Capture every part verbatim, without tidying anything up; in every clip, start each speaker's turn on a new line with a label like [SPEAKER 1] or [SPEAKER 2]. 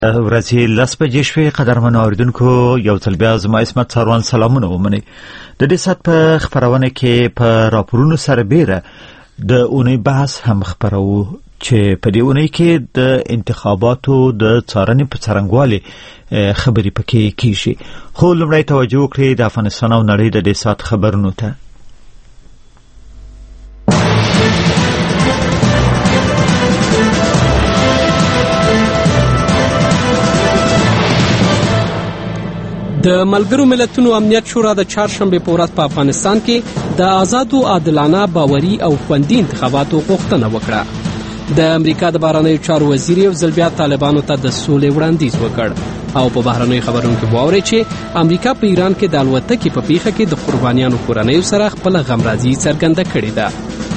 [SPEAKER 1] ورځې لس بجې شوې. قدرمنو اورېدونکو، یو ځل بیا زما عصمت ساروان سلامونه ومنئ. د دې ساعت په خپرونه کې په راپورونو سره بیره د اونۍ بحث هم خپروو چې په دې اونۍ کې د انتخاباتو د څارنې په څرنګوالي خبرې پکې کیږي. خو لومړی توجه وکړئ د افغانستان او نړۍ د دې ساعت خبرونو ته.
[SPEAKER 2] د ملګرو ملتونو امنیت شورا د چهارشنبه په ورځ په افغانستان کې د آزادو، عادلانه، باوري او خوندي انتخاباتو غوښتنه وکړه. د امریکا د بهرنیو چارو وزیر یو ځل بیا طالبانو ته د سولې وړاندیز وکړ او په بهرنیو خبرونو کې واوري چې امریکا په ایران کې د الوتکې په پیښه کې د قربانیانو کورنیو سره خپل غمرازي څرګنده کړې ده.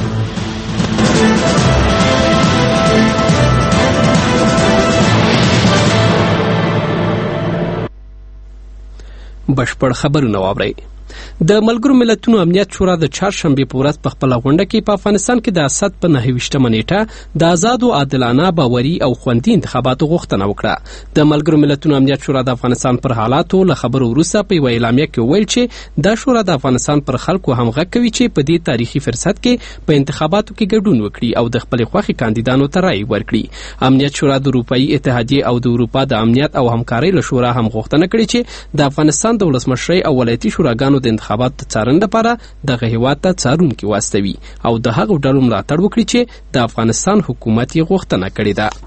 [SPEAKER 2] بشپړ خبرونه واورئ. د ملګرو ملتونو امنیت شورا د چهارشنبه په ورځ په خپل غونډه کې په افغانستان کې د اسد په نهه ویشتمه نیټه د آزادو، عادلانه، باوري او خوندي انتخاباتو غوښتنه وکړه. د ملګرو ملتونو امنیت شورا د افغانستان پر حالاتو له خبرو وروسته په یوه اعلامیه کې وویل چې دا شورا د افغانستان پر خلکو هم غږ کوي چې په دې تاریخي فرصت کې په انتخاباتو کې ګډون وکړي او د خپل خوښې کاندیدانو ته رایې ورکړي. امنیت شورا د اروپایي اتحادیې او د اروپا د امنیت او همکارۍ له شورا هم غوښتنه کړې چې د افغانستان د ولسمشرۍ او ولایتي شوراګانو د انتخاباتو څارنې لپاره دغه هیواد ته څارونکي واستوي او د هغو ډلو ملاتړ وکړي چې د افغانستان حکومت یې غوښتنه کړې ده.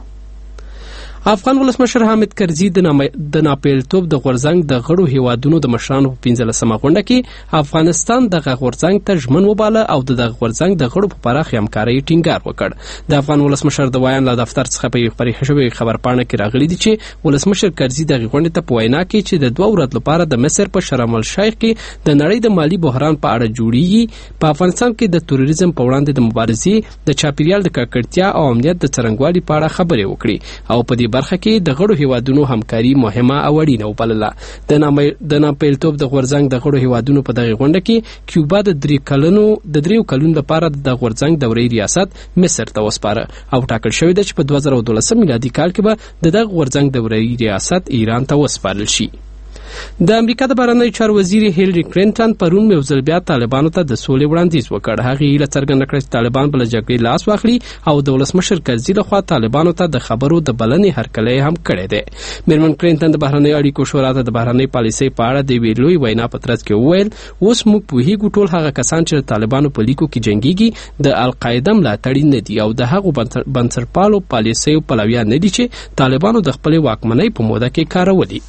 [SPEAKER 2] افغان ولسمشر حامد کرزي د ناپېلتوب د غورځنګ د غړو هیوادونو د مشرانو په پنځلسمه غونډه کې افغانستان دغه غورځنګ ته ژمن وباله او د دغه غورځنګ د غړو په پراخې همکارۍ ټینګار وکړ. د افغان ولسمشر د ویان له دفتر څخه په یوه خپرې شوې خبرپاڼه کې راغلي دي چې ولسمشر کرزي دغه غونډې ته په وینا کې چې د دوه ورځو لپاره د مصر په شرم الشیخ کې د نړۍ د مالي بحران په اړه جوړیږي، په افغانستان کې د تروریزم په وړاندې د مبارزې، د چاپیریال د ککړتیا او امنیت د څرنګوالي په اړه خبرې وکړي او په دې برخه کې د غړو هیوادونو همکاري مهمه او اړینه وبلله. د ناپېلتوب د غورځنګ د غړو هیوادونو په دغه غونډه کې کیوبا د درې کلونو د دریو کلونو لپاره د غورځنګ دورې ریاست مصر ته وسپاره او ټاکل شوې ده چې په دوه زره دولسم میلادي کال کې به د دغه غورځنګ دورې ریاست ایران ته وسپارل شي. د امریکا د بهرنیو چارو وزیر هیلری کلینټن پرون یو ځل بیا طالبانو ته د سولې وړاندیز وکړ. هغې هیله څرګنده کړه چې طالبان به له جګړې لاس واخلي او د ولسمشر کرزي لخوا طالبانو ته د خبرو د بلنې هرکلی هم کړی دی. میرمن کلینټن د بهرنیو اړیکو شورا ته د بهرنۍ پالیسۍ په اړه د یوې لویې وینا په ترڅ کې وویل، اوس موږ پوهیږو ټول هغه کسان چې د طالبانو په لیکو کې جنګیږي د القاعده ملاتړي نه دي او د هغو بنسټپالو پالیسیو پلویان نه دي چې طالبانو د خپلې واکمنۍ په موده کې کارولي.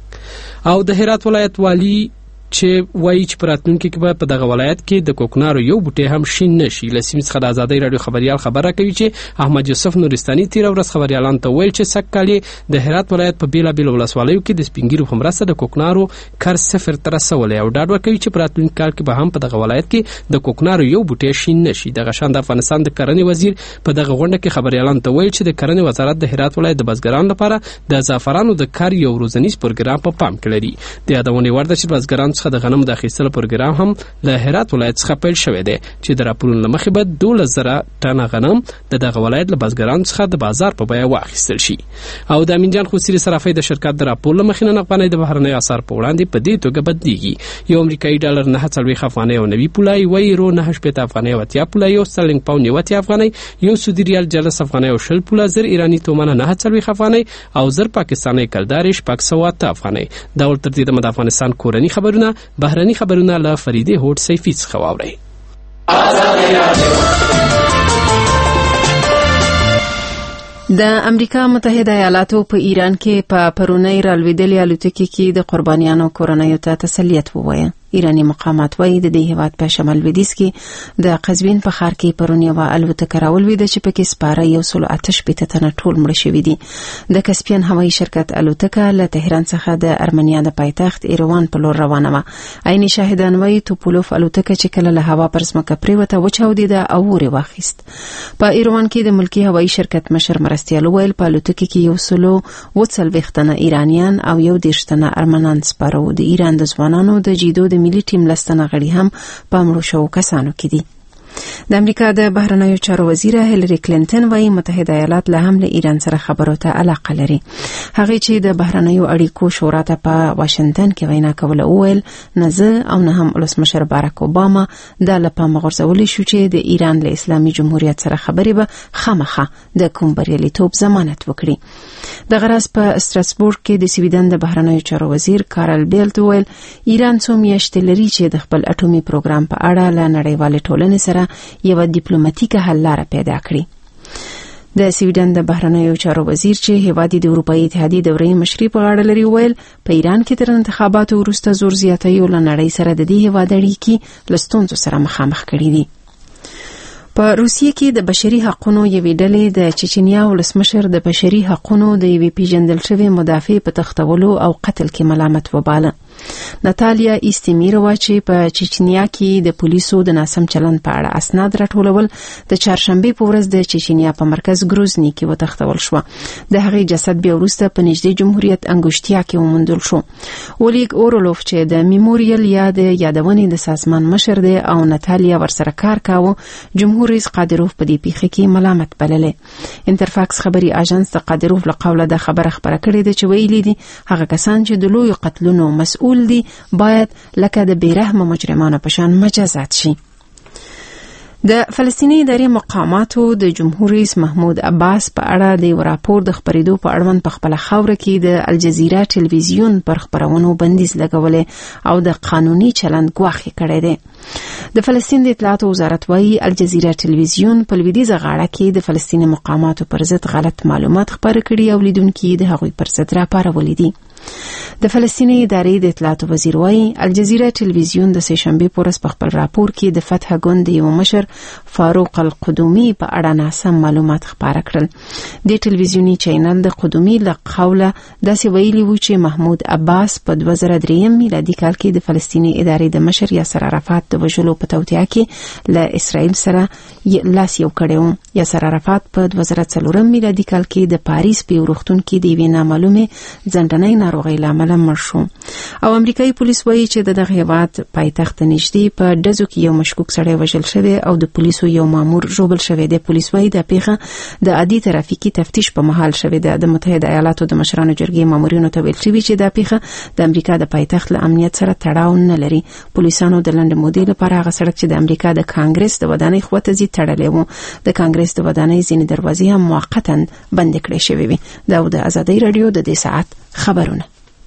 [SPEAKER 2] او د هرات ولایت والی چې وایي چې په راتلونکي کې به په دغه ولایت کې د کوکنارو یو بوټی هم شین نشي. له سیمې څخه د ازادۍ راډیو خبریال خبره کوي چې احمد یوسف نورستاني تېره ورځ خبریالانو ته ویل چې سږ کال یې د هرات ولایت په بېلابېلو ولسوالیو کې د سپین ږیرو په مرسته د کوکنارو کر صفر ته رسولی او ډاډ ورکوي چې په راتلونکي کال کې به هم په دغه ولایت کې د کوکنارو یو بوټی شین نشي. دغه شان د افغانستان د کرنې وزیر په دغه غونډه کې خبریالانو ته ویل چې د کرنې وزارت د هرات ولایت د بزګرانو لپاره د زعفرانو د کار یو روزنیز پروګرام په پام کې لري. د یادونې وړ ده چې بزګرانو څخه د غنمو د اخیستلو پروګرام هم له هرات ولایت څخه پیل شوی دی چې د راپورونو له مخې به دولس زره ټنه غنم د دغه ولایت له بزګرانو څخه د بازار په بیه واخیستل شي. او د امین جان خوسیري صرافۍ د شرکت د راپور له مخې نن افغانۍ د بهرنیو اسعارو په وړاندې په دې توګه بدلیږي. یو امریکایي ډالر نهه څلوېښت افغانۍ او نوي پوله، یوه یورو نهه شپېته افغانۍ او اتیا پوله، یو سترلینګ پاونډ یو اتیا افغانۍ، یو سعودي ریال جلس افغانۍ او شل پوله، زر ایراني تومنه نهه څلوېښت افغانۍ او زر پاکستاني کلدارې شپږ سوه اته افغانۍ. دا ول تر دې دمه د افغانستان کورني خبرونه بهرني خبرونه له فریدې هوډ سیفي څخه واورئ.
[SPEAKER 3] د امریکا متحده ایالاتو په ایران کې په پرونۍ رالوېدلې الوتکې کې د قربانیانو کورنیو ته تسلیت ووایه. ایرانی مقامات وایي د دې هیواد په شمال لویدیځ کې د قزوین په ښار کې پرون یوه الوتکه راولوېده چې پکې سپاره یو سل اته شپېته تنه ټول مړه شوي دي. د کسپین هوایي شرکت الوتکه له تهران څخه د ارمنیا د پایتخت ایروان په لور روانه وه. عیني شاهدان وایي توپولوف الوتکه چې کله له هوا پر ځمکه پرېوته وچاودېده او اور یې واخیست. په ایروان کې د ملکي هوایي شرکت مشر مرستیال وویل په الوتکه کې یو سلو اووه څلوېښت تنه ایرانیان او یو دېرش تنه ارمنان سپاره وو. د ایران د ځوانانو د جیدو د ملي ټیم لستنه غړي هم په مړو شوو کسانو کې دي. د امریکا د بهرنیو چارو وزیر هیلری کلینټن وايي متحده ایالات له هم له ایران سره خبرو ته علاقه لري. هغه چې د بهرنیو اړیکو شورا ته په واشنگټن کې وینا کوله وویل نه زه او نه هم ولسمشر باراک اوباما د لپاره غورځولې شو چې د ایران له اسلامي جمهوریت سره خبرې به خامخا د کوم بریالیتوب ضمانت وکړي. د غرض په استراسبورګ کې د سویډن د بهرنیو چارو وزیر کارل بیلت وویل ایران څو میاشتې لري چې د خپل اټومي پروګرام په اړه له نړیوالې ټولنې سره یو ډیپلوماټیکه حل لاره پیدا کړي. د سویډن د بهرنیو چارو وزیر چې هیواد د اروپאי اتحادیې دورې مشري په غاړه لري ویل په ایران کې تر انتخاباتو وروسته زور زیاتوي او له نړۍ سره د دې هیواد اړیکې له ستونزو سره مخامخ کړي دي. په روسیې کې د بشري حقوقو یوې ډلې د چچنیا ولسمشر د بشري حقوقو د یوې پیژندل شوې مدافع په تختولو او قتل کې ملامت وباله. ناتالیا ایستمیروا چې په چچنیا کې د پولیسو د ناسم چلند په اړه اسناد راټولول د چهارشنبه په ورځ د چچنیا په مرکز ګروزني کې وتښتول شو. د هغې جسد بیا وروسته په نږدې جمهوریت انګوشتیا کې وموندل شو. اولیګ اورولوف چې د میموریل یا د یادونې د سازمان مشر دی او ناتالیا ورسره کار کاوه جمهور رئیس قادروف په دې پیښه کې ملامت بللې. انټرفاکس خبري اژانس د قادروف له قوله د خبره خبره کړې ده چې ویلي دي هغه کسان چې د لوی قتلونو مسؤل دي باید لکه د بیرحمه مجرمانو په شان مجازات شي. د فلسطیني ادارې مقاماتو د جمهور رئیس محمود عباس په اړه د یو راپور د خبرېدو په اړوند په خپل خاوره کې د الجزیره ټلویزیون پر خبرونو بندیز لګولې او د قانوني چلند ګواښ کړی دی. د فلسطین د اطلاعاتو وزارت وايي الجزیره ټلویزیون په لویدیځه غاړه کې د فلسطیني مقاماتو پر ضد غلط معلومات خپاره کړي او لیدونکي د هغوی پر ضد راپارولي دي. د فلسطیني ادارې د اطلاعاتو وزیر وايي الجزیره ټلویزیون د سهشنبه په ورځ په خپل راپور کې د فتح ګوند یو مشر فاروق القدومي په اړه ناسم معلومات خپاره کړل. د ټلویزیونی چینل د قدومي له قوله داسې ویلي و چې محمود عباس په دوه زره درې میلادي کال کې د فلسطیني ادارې د مشر یاسر عرفات د وژلو په توطیه کې له اسرائیل سره لاس یو کړی و. یاسر عرفات په دوه زره څلور میلادي کال کې د پاریس په روغتون کې د یوې نامعلومې ځنډنۍ ناروغۍ له امله مړ شو. او امریکایي پولیس وایي چې د دغه هیواد پایتخت نږدې په ډزو کې یو مشکوک سړی وژل شوی او د پولیسو یو مامور ژوبل شوی دی. پولیس وایي د پیښه د عادي ترافیکي تفتیش په مهال شوی دی. د متحده ایالاتو د مشرانو جرګې مامورینو ته ویل شوی چې د پیښه د امریکا د پایتخت له امنیت سره تړاو نه لري. پولیسانو د لنډ مودې لپاره هغه سړک چې د امریکا د کانګرس د ودانۍ خواته ځي تړلی و. د کانګرس د ودانۍ ځینې دروازې هم موقتا بند کړې شوې وي. دا د ازادۍ رادیو د دې ساعت خبرونه.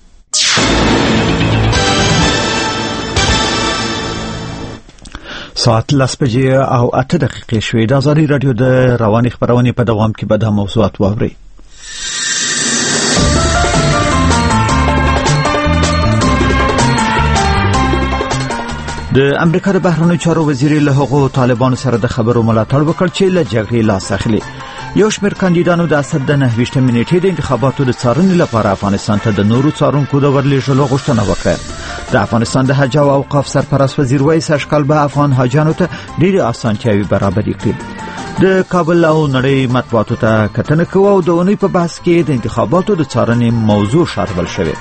[SPEAKER 1] ساعت لس بجې او اته دقیقې شوې. د ازادۍ رادیو د رواني خبرونې په دوام کې به دا موضوعات واورئ. د امریکا د بهرنیو چارو وزیر له هغو طالبانو سره د خبرو ملاتړ وکړ چې له جګړې لاس اخلي. یو شمېر کاندیدانو د اسد د نهه ویشتمې نیټې د انتخاباتو د څارنې لپاره افغانستان ته د نورو څارونکو د ورلېږلو غوښتنه وکړه. د افغانستان د حج او اوقاف سرپرست وزیر وایي سږکال به افغان حاجانو ته ډېرې اسانتیاوې برابرې کړي. د کابل او نړۍ مطبوعاتو ته کتنه کوو او د اونۍ په بحث کې د انتخاباتو د څارنې موضوع شاربل شوې.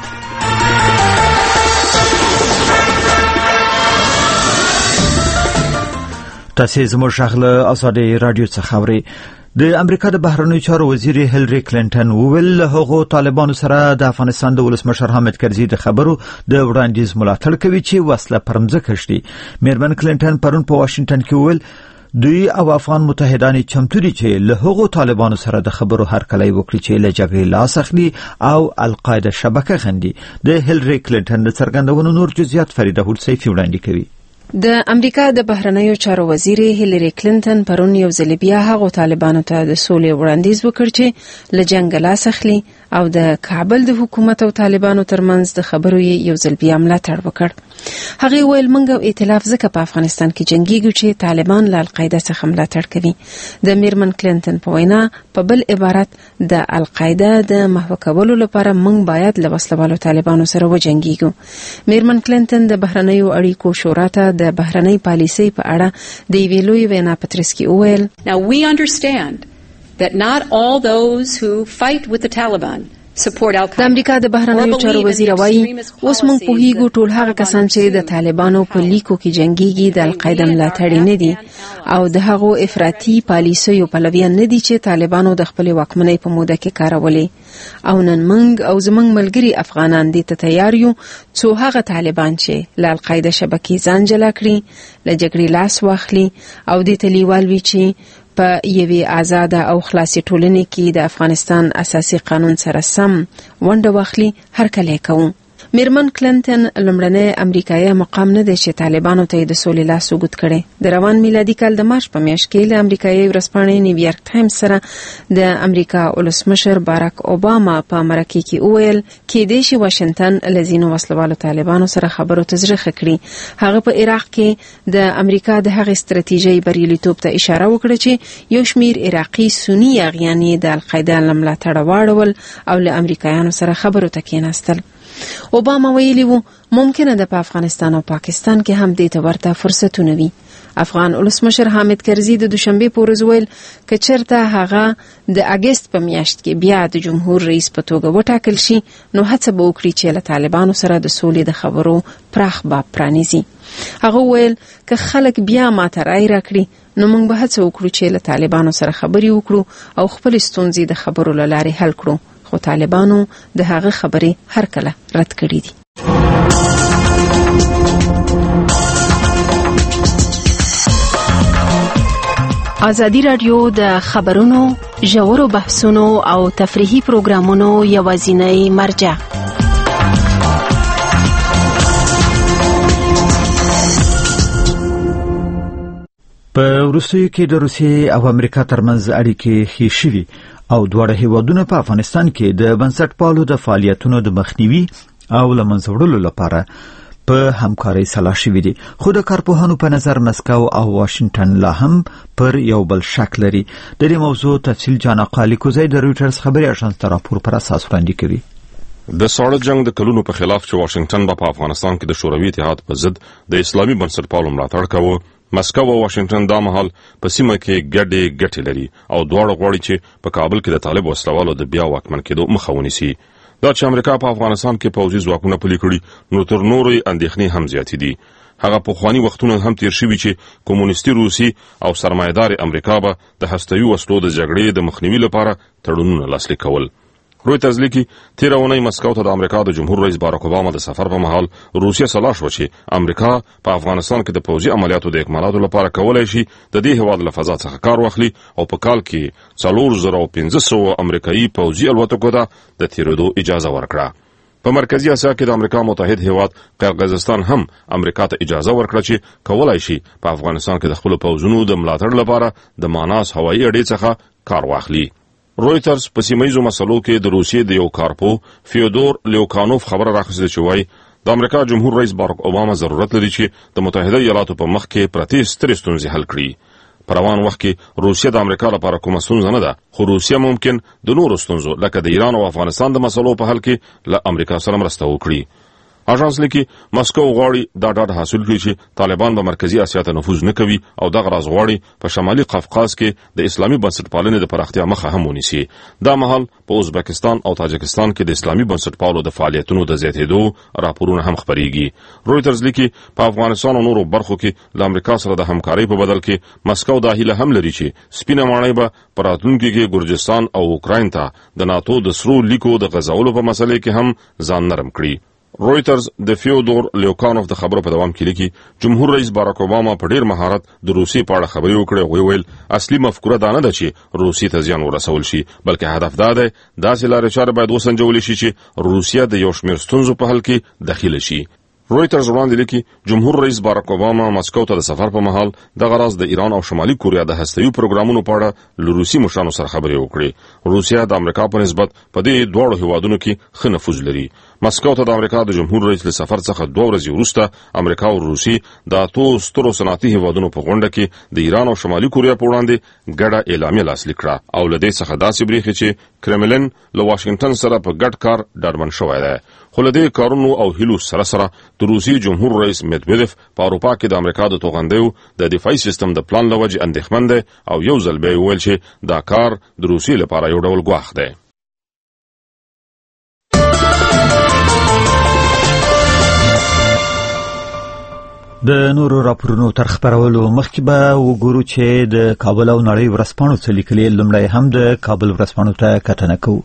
[SPEAKER 1] تاسو زموږ شغله ازادي رادیو څخه اورئ. د امریکا د بهرنیو چارو وزیر هیلری کلینټن وویل هغه طالبانو سره د افغانستان د ولسمشر حامد کرزي د خبرو د وړاندیز ملاتړ کوي چې وسله پرمځکه شي. میرمن کلینټن پرون په واشنگټن کې وویل دوی او افغان متحدان چمتو دي چې له هغو طالبانو سره د خبرو هرکلی وکړي چې له جګړې لاس اخلي او القاعده شبکه غندي. د هیلری کلینټن د څرګندونو نور جزئیات فریده هولسیفي وړاندې کوي.
[SPEAKER 3] د امریکا د بهرنیو چارو وزیر هیلری کلینټن پرون یو ځل بیا هغه طالبانو ته د سولې وړاندیز وکړ چې له جنگ لاس اخلي او د کابل د حکومت او طالبانو ترمنځ د خبرو یو ځل بیا ملاتړ وکړ. هغه ویل موږ ائتلاف ځکه په افغانستان کې جنگیږو چې طالبان له القاعده څخه ملاتړ کوي. د میرمن کلینټن په وینا په بل عبارت د القاعده د محو کولو لپاره موږ باید له وسلوالو طالبانو سره وجنګیږو. میرمن کلینټن د بهرنیو اړیکو شورا ته د بهرنۍ پالیسۍ په اړه د یوې لویې وینا په ترڅ کې وویل
[SPEAKER 4] Now we understand that not all those who fight with the Taliban
[SPEAKER 3] د امریکا د بهرنیو چارو وزیر وایي اوس موږ پوهیږو ټول هغه کسان چې د طالبانو په لیکو کې جنگيږي د القاعده ملاتړي نه دي او د هغو افراطي پالیسیو پلویان نه دي چې طالبانو د خپل واکمنۍ په موده کې کارولې او نن موږ او زموږ ملګري افغانان دې ته تیار یو څو هغه طالبان چې له القاعده شبکې ځان جلا کړي له جګړې لاس واخلي او دې ته لیوال وي چې په یوې آزاده او خلاصې ټولنې کې د افغانستان اساسي قانون سره سم ونډه واخلي هر کله کوو. میرمن کلینټن لمړنۍ امریکایي مقام نه دی چې طالبانو ته د سولې لاس وګت کړي. د روان میلادي کال د مارچ په میاشت کې له امریکایي ورځپاڼې نیویارک ټایمز سره د امریکا ولسمشر باراک اوباما په مرکه کې وویل کې د شي واشنگټن لزینو وسلوالو طالبانو سره خبرو ته زړه خکړي. هغه په عراق کې د امریکا د هغې ستراتیژي بریالیتوب ته اشاره وکړه چې یو شمیر عراقي سنی اغیانی د القاعده ملاتړ واړول او له امریکایانو سره خبرو ته کېناستل. اوباما ویلي وو ممکنه ده په افغانستان او پاکستان کې هم دې ته ورته فرصتونه وي. افغان ولسمشر حامد کرزي د دوشنبه په ورځ ویل چې چرته هغه د اگست په میاشت کې بیا د جمهور رئیس په توګه وټاکل شي نو هڅه به وکړي چې له طالبانو سره د سولې د خبرو پراخ باب پرانیزي. هغه ویل که خلک بیا ماته رای راکړي نو موږ به هڅه وکړو چې له طالبانو سره خبرې وکړو او خپل ستونزې د خبرو له لارې حل کړو. خو طالبانو د هغه خبرې هر کله رد کړې دي. ازادي رادیو د خبرونو ژورو بحثونو او تفریحي پروګرامونو یوازینی مرجع.
[SPEAKER 1] په وروستیو کې د روسیې او امریکا ترمنځ اړیکې ښې شوي او دواړه هیوادونه په افغانستان کې د بنسټپالو د فعالیتونو د مخنیوي او له منځه وړلو لپاره په همکارۍ سلا شوي دي. خو د کارپوهانو په نظر مسکو او واشنگټن لا هم پر یو بل شک لري. د دې موضوع تفصیل جان قالی کوزی د رویټرز خبري اژانس ته راپور پر اساس وړاندې کوي.
[SPEAKER 4] د ساړه جنگ د کلونو په خلاف چې واشنگټن په افغانستان کې د شوروي اتحاد په ضد د اسلامي بنسټپالو ملاتړ کاوه، مسکو او واشنگټن دا مهال په سیمه کې ګډې ګټې لري او دواړه غواړي چې په کابل کې د طالب وسلوالو د بیا واکمن کېدو مخه ونیسي. دا چې امریکا په افغانستان کې پوځي ځواکونه پلي کړي نو تر نورې اندېښنې هم زیاتې دي. هغه پخواني وختونه هم تیر شوي چې کمونیستي روسي او سرمایدار امریکا به د هستوي وسلو د جګړې د مخنیوي لپاره تړونونه لاسلیک کول. رویټرز لیکي تیر اونۍ مسکو ته د امریکا د جمهور رئیس باراک اوباما د سفر په مهال روسیه سلا شوه چې امریکا په افغانستان کې د پوځي عملیاتو د اکمالاتو لپاره کولای شي د دې هیواد له فضا څخه کار واخلي او په کال کې څلور زره پنځه سوه امریکایي پوځي الوتکو ته د تیرېدو اجازه ورکړه. په مرکزی اسیا کې د امریکا متحد هیواد قرقیزستان هم امریکا ته اجازه ورکړه چې کولای شي په افغانستان کې د خپل پوځونو د ملاتړ لپاره د ماناس هوایي اډې څخه کار واخلي. رویټرز په سیمایي مسلو کې د روسیې د یو کارپو فیودور لیوکانوف خبره راخسته چې وایي د امریکا جمهور رئیس باراک اوباما ضرورت لري چې د متحده ایالاتو په مخ کې پرتې سترې ستونزې حل کړي. په روان وخت کې روسیه د امریکا لپاره کومه ستونزه نه ده، خو روسیه ممکن د نورو ستونزو لکه د ایران او افغانستان د مسلو په حل کې له امریکا سره مرسته وکړي. اژانس لیکي مسکو غواړي دا ډاډ حاصل کړي چې طالبان به مرکزی اسیا ته نفوذ نه کوي او دغه راز غواړي په شمالي قفقاز کې د اسلامي بنسټپالنې د پراختیا مخه هم ونیسي. دا مهال په ازبکستان او تاجکستان کې د اسلامي بنسټپالو د فعالیتونو د زیاتېدو راپورونه هم خپرېږي. رویټرز لیکي په افغانستان او نورو برخو کې له امریکا سره د همکارۍ په بدل کې مسکو دا هیله هم لري چې سپینه ماڼۍ به په راتلونکي کې ګرجستان او اوکراین ته د ناتو د سرو لیکو د غځولو په مسلې کې هم ځان نرم کړي. رویټرز د فیودور لیوکانوف د خبرو په دوام کې لیکي جمهور رئیس باراک اوباما په ډیر مهارت د روسیې په اړه خبرې وکړې او ویل اصلي مفکوره دا نه ده چې روسیې ته زیان ورسول شي، بلکې هدف دا دی داسې لارې چارې باید وسنجول شي چې روسیه د یو شمېر ستونزو په حل کې دخیله شي. رویټرز وړاندې لیکي جمهور رئیس باراک اوباما مسکو ته د سفر په مهال د غراز د ایران او شمالي کوریا د هستوي پروګرامونو په اړه له روسي مشرانو سره خبرې وکړې. روسیه د امریکا په نسبت په دې دواړو هیوادونو کې ښه نفوذ لري. مسکو ته د امریکا د جمهور رئیس له سفر څخه دوه ورځې وروسته امریکا او روسي د اتو سترو صنعتي هیوادونو په غونډه کې د ایران او شمالي کوریا په وړاندې ګډه اعلامیه لاسلیک کړه او له دې څخه داسې بریښي چې کرملن له واشنگټن سره په ګډ کار ډاډمن شوی دی. خو له دې کارونو او هیلو سره سره د روسي جمهور رئیس میدویدف په اروپا کې د امریکا د توغندیو د دفاعي سیستم د پلان لوجه اندېښمن دی او یو ځل به ویل چې دا کار د روسي لپاره یو ډول ګواښ دی.
[SPEAKER 1] د نورو راپورونو تر خبرولو مخکې به وګورو چې د کابل او نړۍ ورځپاڼو څه لیکلي. لومړی هم د کابل ورځپاڼو ته کتنه کوو.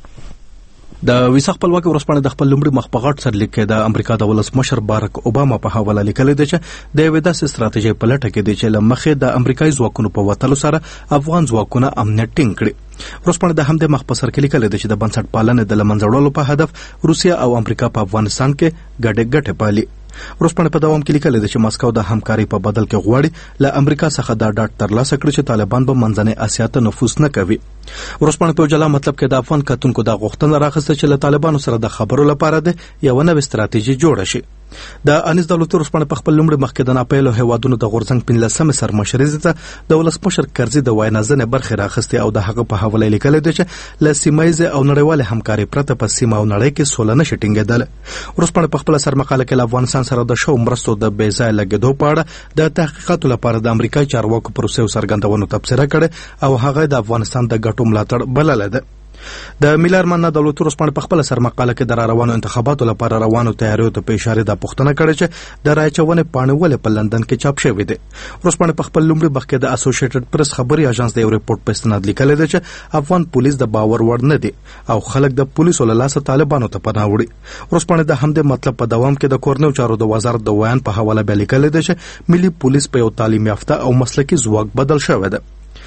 [SPEAKER 5] د ویسا خپلواکي ورځپاڼه د خپل لومړي مخ په غټ سر لیک د امریکا د ولسمشر بارک اوباما په حواله لیکلي دی چې د یوې داسې ستراتیژۍ په لټه کې دی چې له مخې د امریکایي ځواکونو په وتلو سره افغان ځواکونه امنیت ټینګ کړي. ورځپاڼه د همدې مخ په سر کې لیکلي دی چې د بنسټ پالنې د له منځه وړلو په هدف روسیه او امریکا په افغانستان کې ګډې ګټې پالي. ورځپاڼه په دوام کې لیکلي دی چې ماسکو د همکاري په بدل کې غواړي له امریکا څخه دا ډاډ ترلاسه کړي چې طالبان به منځنۍ اسیا ته نفوذ نه کوي. ورځپاڼه په جلا مطلب کې د افغان کتونکو د غوښتنه راغسته چې له طالبانو سره د خبرو لپاره د یو نوې ستراتیژي جوړه شي. د انیس دولتي ورځپاڼه په خپل لومړي مخ کې د ناپیلو هیوادونو د غورځنګ پنځلسمې سرمشرۍ ته د ولسمشر کرزي د وینا ځنې برخې راخستې او د هغه په حواله لیکلي دی چې له سیمایي او نړیوال همکاري پرته په سیمه او نړۍ کې سوله نشي ټینګېدل. ورځپاڼه په خپل سرمقاله کې له افغانستان سره د شو مرستو د بې ځای لګېدو په اړه د تحقیقاتو لپاره د امریکایي چارواکو پروسې څرګندونو تبصره کړې او هغه د افغانستان د ګټو ملاتړ بلله ده. د میلر مننه دولتي ورځپاڼه په خپل سرمقاله کې د روانو انتخاباتو لپاره روانو تیاریو ته په اشاره د پوښتنه کړې چې د رایچونې پاڼې ولې په لندن کې چاپ شوې ده. ورځپاڼه په خپل لومړي مخ کې د اسوسییټډ پریس خبري اژانس د یو ریپورت په استناد لیکلی دی چې افغان پولیس د باور وړ نه دي او خلک د پولیسو له لاسه طالبانو ته پناه وړي. ورځپاڼه د همدې مطلب په دوام کې د کورنیو چارو د وزارت د ویان په حواله به لیکلی دی چې ملي پولیس په یو تعلیم یافته او مسلکي ځواک بدل شوی دی.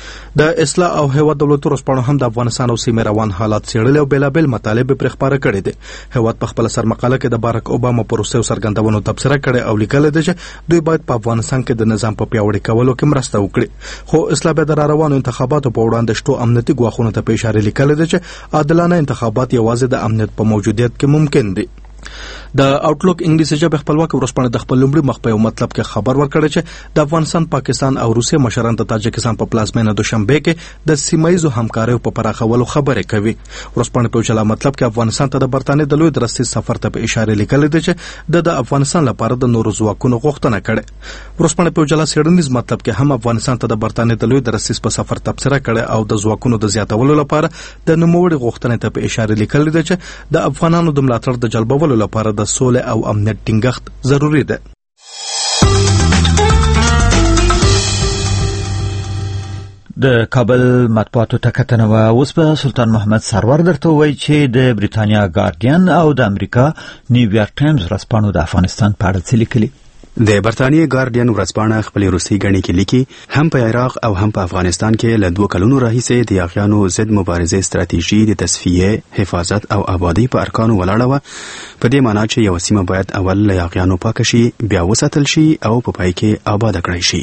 [SPEAKER 5] د اصلاح او هیواد دولتي ورځپاڼو هم د افغانستان او سیمې روان حالات څېړلي او بېلابېل مطالب پرې خپاره کړي دي. هیواد په خپل سرمقاله کې د بارک اوباما پروسې څرګندونو تبصره کړې او لیکلي دی چې دوی باید په افغانستان کې د نظام په پیاوړي کولو کې مرسته وکړي. خو اصلاح به د روانو انتخاباتو په وړاندې شتو امنیتي ګواښونو ته په اشاره لیکلي دی چې عادلانه انتخابات یوازې د امنیت په موجودیت کې ممکن دي. د آوټلوک انګلیسي ژبه خپلواکي ورځپاڼه د خپل لومړي مخ په یو مطلب کې خبر ورکړی چې د افغانستان، پاکستان او روسیې مشران د تاجکستان په پلازمینه دوشنبه کې د سیمایي همکاریو په پراخولو خبرې کوي. ورځپاڼه په جلا مطلب کې افغانستان ته د برتانیې د لوی درستي سفر ته په اشاره لیکلي دی چې د د افغانستان لپاره د نورو ځواکونو غوښتنه کړې. ورځپاڼه په جلا څېړنیز مطلب کې هم افغانستان ته د برتانیې د لوی درستي په سفر تبصره کړې او د ځواکونو د زیاتولو لپاره د نوموړي غوښتنې ته په اشاره لیکلي دی چې د افغانانو د ملاتړ د جلبولو لپاره د سولې او امنیت ټینګښت ضروری ده.
[SPEAKER 1] د کابل مطبوعاتو ته کتنه وه. اوس به سلطان محمد سرور درته ووایي چې د بریتانیا ګارډین او د امریکا نیویارک ټایمز ورځپاڼو د افغانستان په اړه څه لیکلي.
[SPEAKER 6] د برتانیې ګارډین ورځپاڼه خپل روسي غړي کې لیکي هم په عراق او هم په افغانستان کې له دوه کلونو راهیسې د یاغیانو ضد مبارزې ستراتیژي د تصفیه، حفاظت او آبادی په ارکانو ولاړه وه. په دې معنی چې یو سیمه باید اول له یاغیانو پاک شي، بیا وساتل شي او په پای کې آباد کړای شي.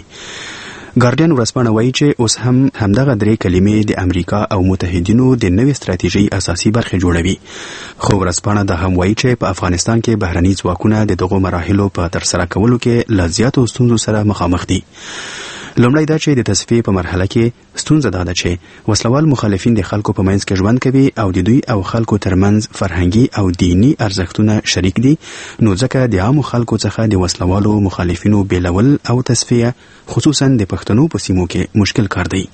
[SPEAKER 6] ګارډین ورځپاڼه وایي چې اوس هم همدغه درې کلمې د امریکا او متحدینو د نوې ستراتیژۍ اساسي برخې جوړوي. خو ورځپاڼه دا هم وایي چې په افغانستان کې بهرني ځواکونه د دغو مراحلو په ترسره کولو کې له زیاتو ستونزو سره مخامخ دي. لومړی دا چې د تصفیې په مرحله کې ستونزه دا ده چې وسلوال مخالفین د خلکو په منځ کې ژوند کوي او د دوی او خلکو ترمنځ فرهنګي او دینی ارزښتونه شریک دي، نو ځکه د عامو خلکو څخه د وسلوالو مخالفینو بیلول او تصفیه خصوصا د پښتنو په سیمو کې مشکل کار دی.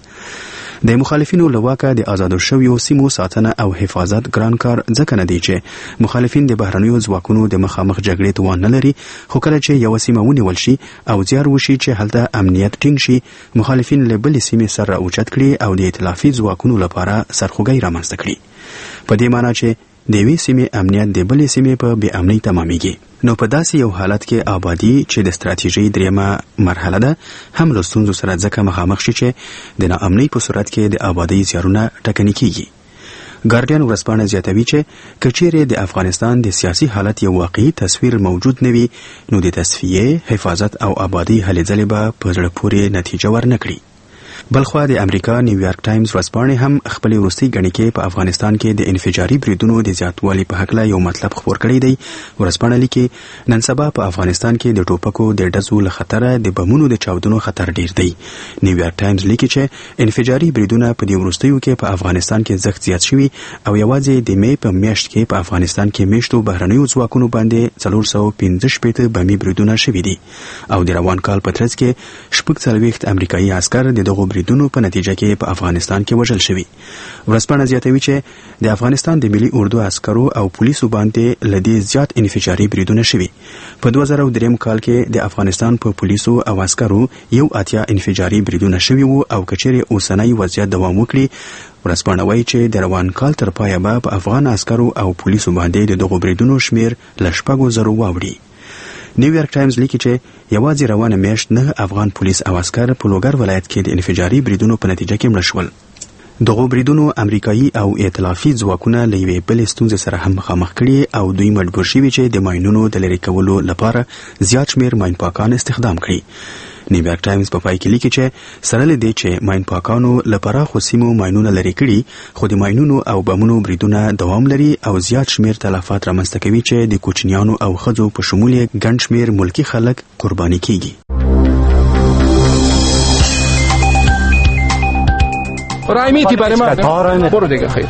[SPEAKER 6] د مخالفینو لواکه د آزادو شویو سیمو ساتنه او حفاظت ګران کار ځکه نه دی چې مخالفین د بهرنیو ځواکونو د مخامخ جګړې توان نه لري، خو کله چې یو سیمه ونیول شي او زیار وشي چې هلته امنیت ټینګ شي، مخالفین له بلې سیمې سره اوچت کړي او د ائتلافي ځواکونو لپاره سرخوږی رامنځته کړي. په دې معنی چې د یوې سیمې امنیت د بلې سیمې په بې امنۍ تمامیږي. نو په داسې یو حالت کې آبادی چې د ستراتیژۍ دریمه مرحله ده هم له ستونزو سره ځکه مخامخ شي چې د ناامنۍ په صورت کې د آبادۍ زیارونه ټکني کیږي. ګارډین ورځپاڼه زیاتوي چې که چیرې د افغانستان د سیاسي حالت یو واقعي تصویر موجود نه وي، نو د تصفیې، حفاظت او آبادۍ هلې ځلې به په زړه پورې نتیجه ورنکړي. بلخوا د امریکا نیویارک ټایمز ورځپاڼې هم خپل وروستي غړي کې په افغانستان کې د انفجاري بریدونو د زیاتوالي په هکله یو مطلب خبر کړی دی. ورځپاڼه لیکي نن سبا په افغانستان کې د ټوپکو د ډزو له خطره د بمونو د چاودنو خطر ډیر دی. نیویارک ټایمز لیکي چې انفجاري بریدونه په دې وروستیو کې په افغانستان کې زښت زیات شوي او یوازې د می په میاشت کې په افغانستان کې میشتو بهرنیو ځواکونو باندې څلور سوه پنځه شپېته بمي بریدونه شوي دي او د روان کال په ترڅ کې شپږ څلوېښت امریکایي عسکر د دغو بریدونو په نتیجه کې په افغانستان کې وژل شوي. ورځپاڼه زیاتوي چې د افغانستان د ملي اردو عسکرو او پولیسو باندې لدی زیات انفجاري بریدونه شوي. په دوه زره درې کال کې د افغانستان په پولیسو او عسکرو یو اتیا انفجاري بریدونه شوي وو او کچېرې اوسنۍ وضعیت دوام وکړي. ورځپاڼه وایي چې د روان کال تر پایه به په افغان عسکرو او پولیسو باندې د دغو بریدونو شمیر له شپږو زرو واوړي. نیویارک ټایمز لیکي چې یوازې روانه میاشت نه افغان پولیس او عسکر په لوګر ولایت کې د انفجاري بریدونو په نتیجه کې مړه شول. دغو بریدونو امریکایي او ائتلافي ځواکونه له یوې بلې ستونزې سره هم مخامخ کړي او دوی مجبور شوي چې د ماینونو د لرې کولو لپاره زیات شمیر ماین پاکان استخدام کړي. نیویارک ټایمز په پای کې لیکي چې سره له دې چې ماین پاکانو له پراخو سیمو ماینونه لرې کړي خو د ماینونو او بمونو بریدونه دوام لري او زیات شمیر تلفات رامنځته کوي چې د کوچنیانو او ښځو په شمول یې ګڼ شمیر ملکي خلک قرباني کیږي.
[SPEAKER 2] رای میتی برای من برو دیگه خیلی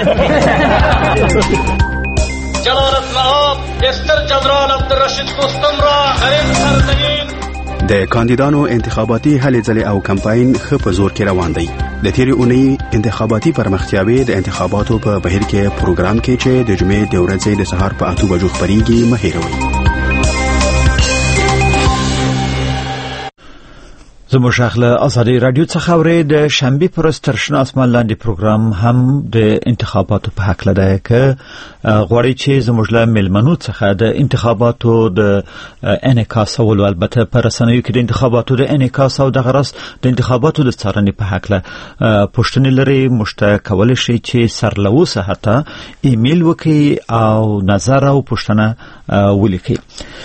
[SPEAKER 7] جلالت مآب استر جنرال عبدالرشید دوستم را غریب سرزمین.
[SPEAKER 6] د کاندیدانو انتخاباتي هلې ځلې او کمپاین ښه په زور کې روان دی. د تیرې اونۍ انتخاباتي پرمختیاوې د انتخاباتو په بهیر کې پروګرام کې چې د جمعې د ورځې د سهار په اته بجو خپرېږي مه هېروئ.
[SPEAKER 1] زموږ اخله ازادي رادیو څخه اوري د شنبه پرست تر شنه اسمان لاندې پروګرام هم د انتخاباتو په حق لده ک غواړي چې زموږ له ملمنو څخه د انتخاباتو د انعکاس او البته پر رسنیو کې د انتخاباتو د انعکاس او د غرس د انتخاباتو د څارنې په حق له پوښتنې لري مشته کول شي چې سرلوسه حتی ایمیل وکي او نظر او پوښتنه ولیکي.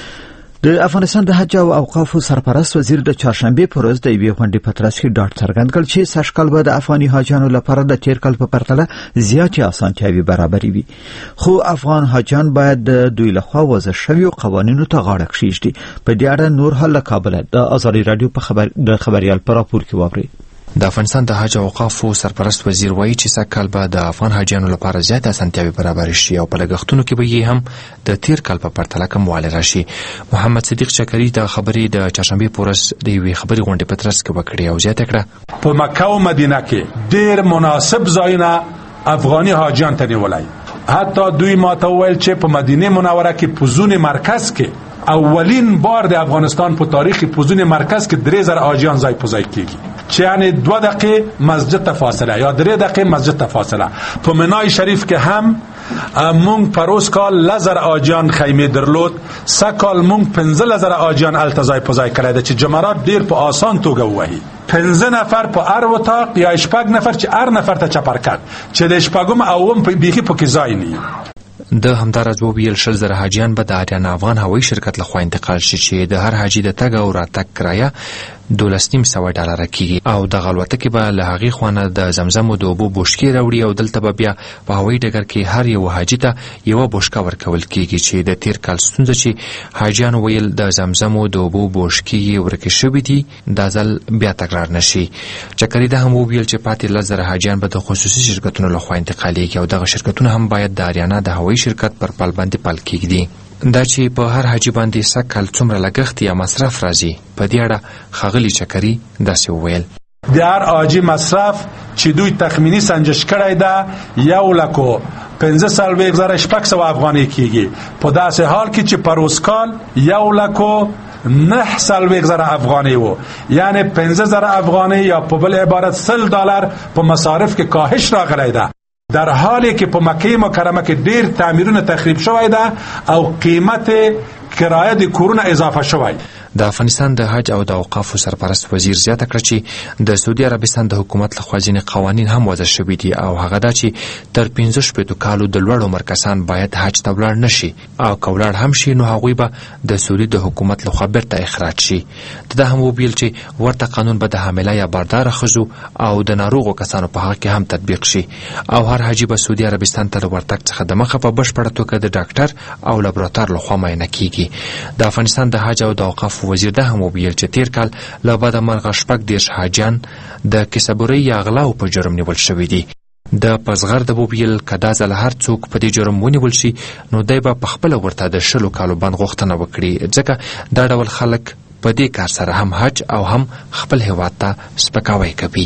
[SPEAKER 1] د افغانستان د حج او اوقافو سرپرست وزیر د چهارشنبه پر ورځ د یوې غونډې په ترڅ کې ډاډ څرګند کړ چې سږکال به د افغاني حاجیانو لپاره د تیر کال په پرتله زیاتې اسانتیاوې برابرې وي خو افغان حاجیان باید د دوی لخوا وضع شویو قوانینو ته غاړه کښیږدي. په دې اړه نور حل له کابل د ازادي رادیو په خبر د خبريال پر راپور کې واوري.
[SPEAKER 8] د افغانستان د حج او اوقافو سرپرست وزیر وایي چې سږکال به د افغان حاجیانو لپاره زیات اسانتیاوې برابر شي او په لګښتونو کې به یې هم د تیر کال په پرتله کموالی راشي. محمد صدیق چکري د خبرې د چهارشنبه په ورځ د یوې خبرې غونډې په ترڅ کې وکړې او زیاته کړه
[SPEAKER 9] په مکه او مدینه کې ډېر مناسب ځایونه افغاني حاجیان ته نیولای. حتی دوی ماته وویل چې په مدینه منوره کې پوزون مرکز کې اولین بار د افغانستان په تاریخ پوزون مرکز کې درې زره حاجیان ځای په ځای کېږي چې یعنی دو دقیقه مسجد ته فاصله یا درې دقیقه مسجد ته فاصله. په منای شریف کې هم مونږ پروس کال لزر حاجیان خیمه درلود سکال مونږ پنځه لزر حاجیان التزای په ځای کړی چې جمرات ډیر په آسان توګه وایي. پنځه نفر په هر وطاق یا شپږ نفر چې هر نفر ته چپرکټ چې د شپږم اوم په بیخي په کې ځای نه.
[SPEAKER 8] د همدارز وویل شل زره حاجیان به د آریانا افغان هوایي شرکت لخوا انتقال شي چې د هر حاجي د تګ او راتګ کرایه دولس نیم سوه ډالره کېږي او د الوتکې به له هغې خوانه د زمزمو د اوبو بوشکې راوړي او دلته به بیا په هوایي ډګر کې هر یو حاجي ته یوه بوشکه ورکول کېږي چې د تیر کال ستونزه چې حاجیانو ویل د زمزمو د اوبو بوشکې یې ورکې شوي دي دا ځل بیا تکرار نشي. چکري دا هم وویل چې پاتې لس زره حاجیان به د خصوصي شرکتونو لخوا انتقالیږي او دغه شرکتونه هم باید د آریانا د هوایي شرکت پر پل باندې پل کېږدي. دا چې په هر حاجي باندې سږکال څومره لګښت یا مصرف راځي په دې اړه ښاغلي چکري داسې وویل.
[SPEAKER 9] د هر حاجي مصرف چې دوی تخمینی سنجش کړی ده یو لکو پنځه څلوېښت زره شپږ سوه افغانۍ کېږي په داسې حال کې چې پروس کال یو لکو نه څلوېښت زره افغانۍ و یعنی پنځه زره افغانۍ یا په بل عبارت سل ډالر په مصارف کې کاهش راغلی ده در حالی که په مکه مکرمه کې ډیر تعمیرونه تخریب شوی ده او قیمت کرایه د کورونه اضافه شوی.
[SPEAKER 8] د افغانستان د حج او د اوقافو سرپرست وزیر زیاته کړه چې د سعودي عربستان د حکومت لخوا ځینې قوانین هم وضع شوي دي او هغه دا چې تر پنځه شپېتو کالو د لوړ عمر کسان باید حج ته ولاړ نشي او که ولاړ هم شي نو هغوی به د سعودي د حکومت لخوا بیرته اخراج شي. دا هم وویل چې ورته قانون به د حامله یا بارداره ښځو او د ناروغو کسانو په حق کې هم تطبیق شي او هر حاجي به سعودي عربستان ته د ورتګ څخه د مخه په بشپړه توګه د ډاکټر او لابراتوار لخوا معاینه کیږي. د افغانستان د حج او د اوقافو وزیر ده هم وویل چې تیر کال له بده مرغه شپږ دېرش حاجیان د کسبورۍ یا غلاو په جرم نیول شوي دي. د پزغر د وویل که دا ځل هر څوک په دې جرم ونیول شي نو دی به پخپله ورته د شلو کالو بند غوښتنه وکړي ځکه دا ډول خلک په دې کار سره هم حج او هم خپل هیواد ته سپکاوی کوي.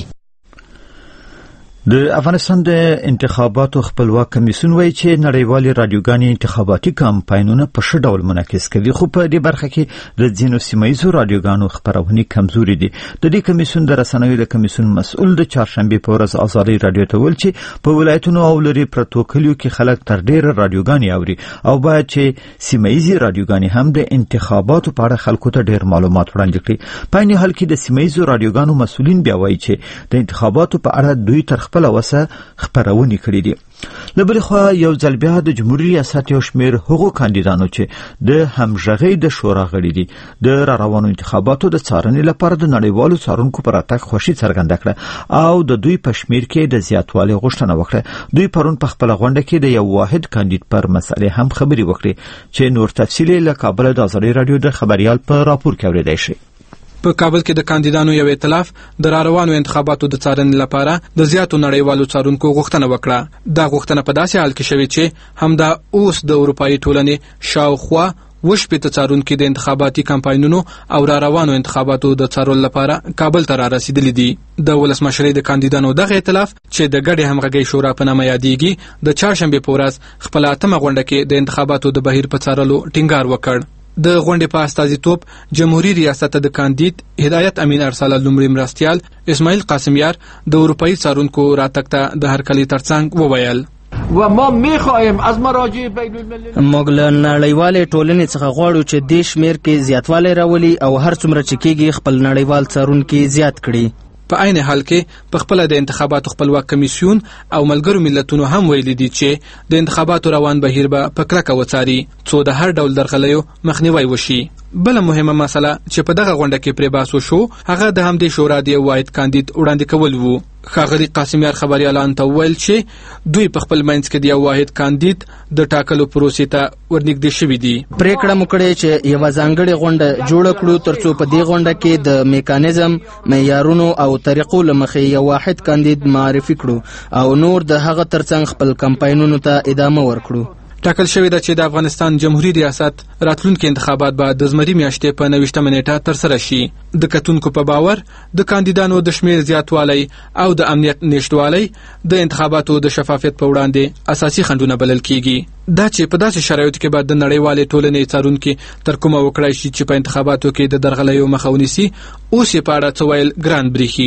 [SPEAKER 1] د افغانستان د انتخاباتو خپلواک کمیسیون وایي چې نړیوالې رادیوګانې انتخاباتي کمپاینونه په ښه ډول منعکس کوي، خو په دې برخه کې د ځینو سیمه‌ییزو رادیوګانو خپرونې کمزوري دي. د دې کمیسیون د رسنیو د کمیسیون مسؤل د چهارشنبې په ورځ آزادۍ رادیو ته ویل چې په ولایتونو او لرې پرتو کلیو کې خلک تر ډیره رادیوګانې اوري او باید چې سیمه‌ییزې رادیوګانې هم د انتخاباتو په اړه خلکو ته ډیر معلومات وړاندې کړي. په عین حال کې د سیمه‌ییزو رادیوګانو مسؤلین بیا وایي چې د انتخاباتو په اړه دوی تر خپل وسه خبرونه کړې دي. لبل خو یو ځل بیا د جمهوریت ریاست یو شمیر هغو کاندیدانو چې د همغږۍ د شورا غړي دي د را روانو انتخاباتو د څارنې لپاره د نړیوالو څارونکو پر اتاق خوشي څرګنده کړه او د دوی په شمیر کې د زیاتوالي غوښتنه وکړه. دوی پرون په خپل غونډه کې د یو واحد کاندید پر مسله هم خبري وکړي چې نور تفصیل له کابل د آزادۍ رادیو د خبريال په راپور کې اوریدای شي.
[SPEAKER 10] په کابل کې د کاندیدانو یو ائتلاف د راروانو انتخاباتو د څارنې لپاره د زیاتو نړیوالو څارونکو غوښتنه وکړه. دا غوښتنه په داسې حال کې شوې چې همدا اوس د اروپאי ټولنې شاوخوا وشپېته څارونکي د انتخاباتي کمپاینونو او راروانو انتخاباتو د څارلو لپاره کابل ته را رسیدلي دي. د ولسمشرۍ د کاندیدانو دغه ائتلاف چې د ګډې همغږۍ شورا په نامه یادېږي د چهارشنبې په ورځ خپل اتمه غونډه کې د انتخاباتو د بهیر په څارلو ټینګار وکړ. د غونډې په استازیتوب جمهوریت ریاست د کاندید هدایت امین ارسال لومړی مرستیال اسماعیل قاسمیار د اروپאי څارونکو راتګ ته د هرکلي ترڅنګ وویل
[SPEAKER 11] و ما میخواهیم از مراجع بین الملل
[SPEAKER 12] موږ له نړیوالې ټولنې څخه غواړو چې دې شمیر کې زیاتوالی راولي او هر څومره چې کېږي خپل نړیوال څارونکي زیات کړي.
[SPEAKER 10] په عین حال کې په خپل د انتخاباتو خپلواک کمیسیون او ملګرو ملتونو هم ویلي دي چې د انتخاباتو روان بهیر به په کلکه وڅاري څو د هر ډول درغلیو مخنیوي وشي. بل مهمه مسله چې په دغه غونډه کې پرې بحث وشو هغه د همدې شورا د واحد کاندید وړاندې کول وو. ښاغلي قاسمیار خبريالان ته ویل چې دوی په خپل منځ کې د یو واحد کاندید د ټاکلو پروسې ته ورنږدې شوي دي.
[SPEAKER 12] پریکړه مو کړې چې یوه ځانګړې غونډه جوړه کړو ترڅو په دې غونډه کې د میکانیزم معیارونو او طریقو له مخې یو واحد کاندید معرفي کړو او نور د هغه ترڅنګ خپل کمپاینونو ته ادامه ورکړو.
[SPEAKER 10] ټاکل شوی ده چې د افغانستان جمهوریت ریاست راتلونکي انتخابات به د زمري میاشتې په نویشتمه نیټه ترسره شي. د کتونکو په باور د کاندیدانو د شمیر زیاتوالی او د امنیت نشټوالی د انتخاباتو د شفافیت په وړاندې اساسي خنډونه بلل کیږي. دا چې په داسې شرایطو کې به د نړیوالې ټولنې څارونکي تر کومه وکړای شي چې په انتخاباتو کې د درغلیو مخه ونیسي اوس یې په اړه څه ویل ګران بریښي.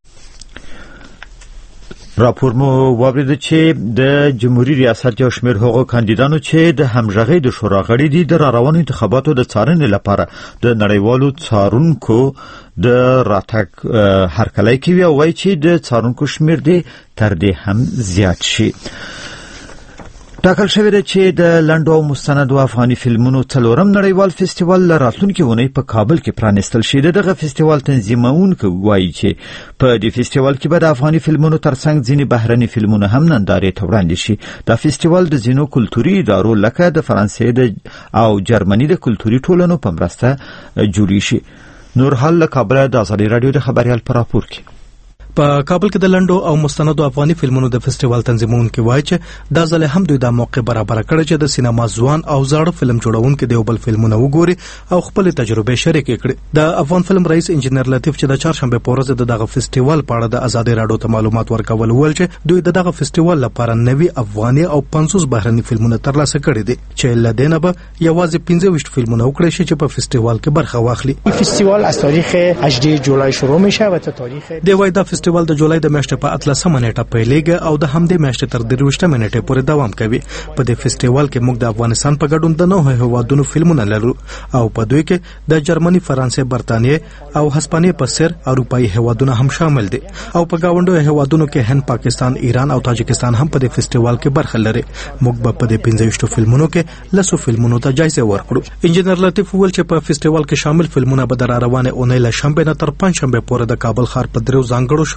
[SPEAKER 1] راپور مو واورید چې د جمهوریت ریاست یو شمیر هغو کاندیدانو چې د همغږۍ د شورا غړي دي د راروانو انتخاباتو د څارنې لپاره د نړیوالو څارونکو د راتګ هرکلی کوي او وایي چې د څارونکو شمیر دې تر دې هم زیات شي. ټاکل شوی دی چې د لنډو او مستندو افغاني فلمونو څلورم نړیوال فستیوال له راتلونکي اونۍ په کابل کې پرانیستل شي. دغه فستیوال تنظیمونکو وایي چې په دې فستیوال کې به د افغاني فلمونو ترڅنګ ځینې بهرني فلمونه هم نندارې ته وړاندې شي. دا فستیوال د ځینو کلتوري ادارو لکه د فرانسې او جرمني د کلتوري ټولنو په مرسته جوړی شي. نور حال له کابل د آزادۍ رادیو د خبريال پر راپور کې.
[SPEAKER 5] په کابل کې د لنډو او مستندو افغاني فلمونو د فستیوال تنظیمونکو وایي چې دا ځل هم دوی د موقع برابر کړی چې د سینما ځوان او زاړه فلم جوړونکو د یو بل فلمونه وګوري او خپل تجربه شریک کړي. د افغان فلم رئیس انجنیر لطیف چې د چهارشنبه په ورځ د دغه فستیوال په اړه د آزادۍ رادیو ته معلومات ورکول ول چې دوی د دغه فستیوال لپاره نوي افغاني او پنځوس بهرني فلمونه ترلاسه کړي دي چې لدینه به یوازې پنځه ویشت فلمونه وکړي شي چې په فستیوال کې برخه واخلي.
[SPEAKER 13] فستیوال از تاریخ هجده جولای شروع میشه و تا تاریخ
[SPEAKER 5] دی وای دا فستیوال د جولای د میاشتې په اتلسمه نیټه پیلېږي او د همدې میاشتې تر درویشتمه نیټې پورې دوام کوي. په دې فستیوال کې موږ د افغانستان په ګډون د نوو هیوادونو فلمونه لرو او په دوی کې د جرمني، فرانسې، برتانیې او هسپانیې په څیر اروپאי هیوادونه هم شامل دي او په گاونډو هیوادونو کې هند، پاکستان، ایران او تاجکستان هم په دې فستیوال کې برخه لري. موږ به په دې پنځه ویشت فلمونو کې لسو فلمونو ته جایزه ورکړو. انجنیر لطیف وویل چې په فستیوال کې شامل فلمونه به د روانه اونۍ له شنبه نه تر پنځشنبه پورې د کابل ښار په درو ځانګړو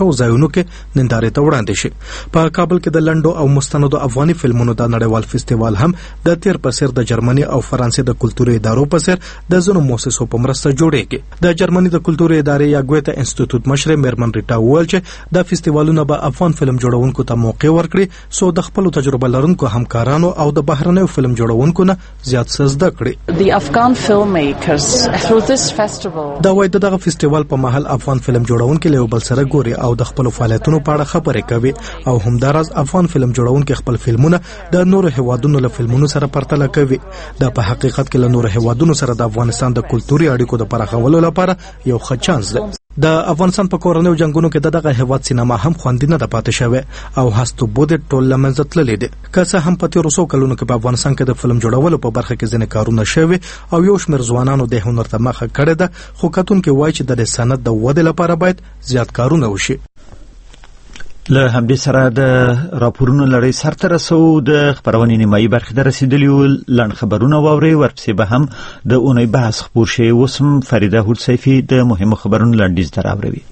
[SPEAKER 5] شوو ځایونو کې نندارې ته وړاندې شي. په کابل کې د لنډو او مستندو افغاني فلمونو د نړیوال فستیوال هم د تیر په څیر د جرمني او فرانسې د کلتوري ادارو په څیر د ځینو مؤسسو په مرسته جوړیږي. د جرمني د کلتوري ادارې یا ګوته انسټیټیوټ مشر میرمن ریټا وویل چې د فستیوالونو به افغان فلم جوړونکو ته موقع ورکړي سو د خپل تجربه لرونکو همکارانو او د بهرنیو فلم جوړونکو نه زیات څه زده کړي.
[SPEAKER 14] The Afghan filmmakers through this festival
[SPEAKER 5] دا وایي دغه فستیوال په محل افغان فلم جوړونکو له بل سره ګوري او د خپل فعالیتونو په اړه خبرې کوي او همدارس افغان فلم جوړونکو خپل فلمونه د نورو هیوادونو له فلمونو سره پرتله کوي. دا په حقیقت کې له نورو هیوادونو سره د افغانستان د کلتوري اړیکو د پراخولو لپاره یو ښه چانس دی. د افغانستان په کورنیو جنگونو کې دغه هیواد سینما هم خوندینه د پاتې شوی او هستو بده ټول لمنځه تللی دی. که څه هم په تیرو څو کلونو کې په افغانستان کې د فلم جوړولو په برخه کې ځینې کارونه شوي او یو شمېر ځوانانو د هنر ته مخه کړې ده، خو کتونکي وایي چې د صنعت د ودې لپاره باید زیات کارونه وشي.
[SPEAKER 1] له همدې سره د راپورونو لړۍ سرته رسو. د خبرونې نیمایي برخې ته رسیدلي وو. لنډ خبرونه واورئ، ورپسې به هم د اونۍ بحث خپور شي. اوس هم فریده هوډ سیفي د مهمو خبرونو لنډیز دراوروي.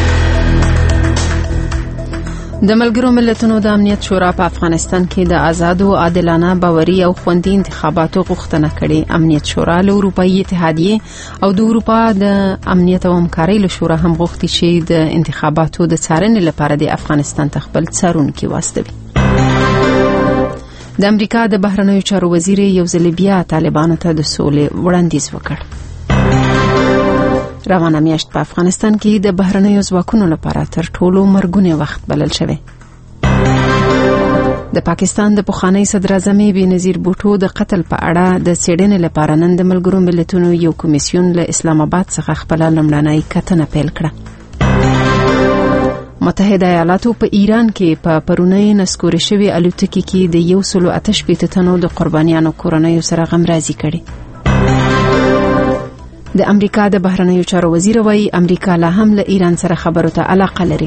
[SPEAKER 3] د ملګرو ملتونو د امنیت شورا په افغانستان کې د آزاد او عادلانه باوري او خوندي انتخاباتو غوښتنه کړې. امنیت شورا له اروپאי اتحادیه او د اروپا د امنیت او همکارۍ له شورا هم غوښتي چې د انتخاباتو د څارنې لپاره د افغانستان تخبل څارونکي واستوي. د امریکا د بهرنیو چارو وزیر یو ځل بیا طالبانو ته د سولې وړاندیز وکړ. روانه میاشت په افغانستان کې د بهرنیو ځواکونو لپاره تر ټولو مرګونی وخت بلل شوی. د پاکستان د پخوانی صدر اعظم بېنظیر بوټو د قتل په اړه د څېړنې لپاره نن د ملګرو ملتونو یو کمیسیون له اسلام آباد څخه خپل لومړنۍ کتنه پیل کړه. متحده ایالاتو په ایران کې په پرونی نسکور شوی الوتکې کې د یو سلو اتش پیته تنو د قربانیانو کورنیو سره غمرازي کړي. د امریکا د بهرنیو چارو وزیر وایي امریکا لا هم له ایران سره خبرو ته علاقه لري.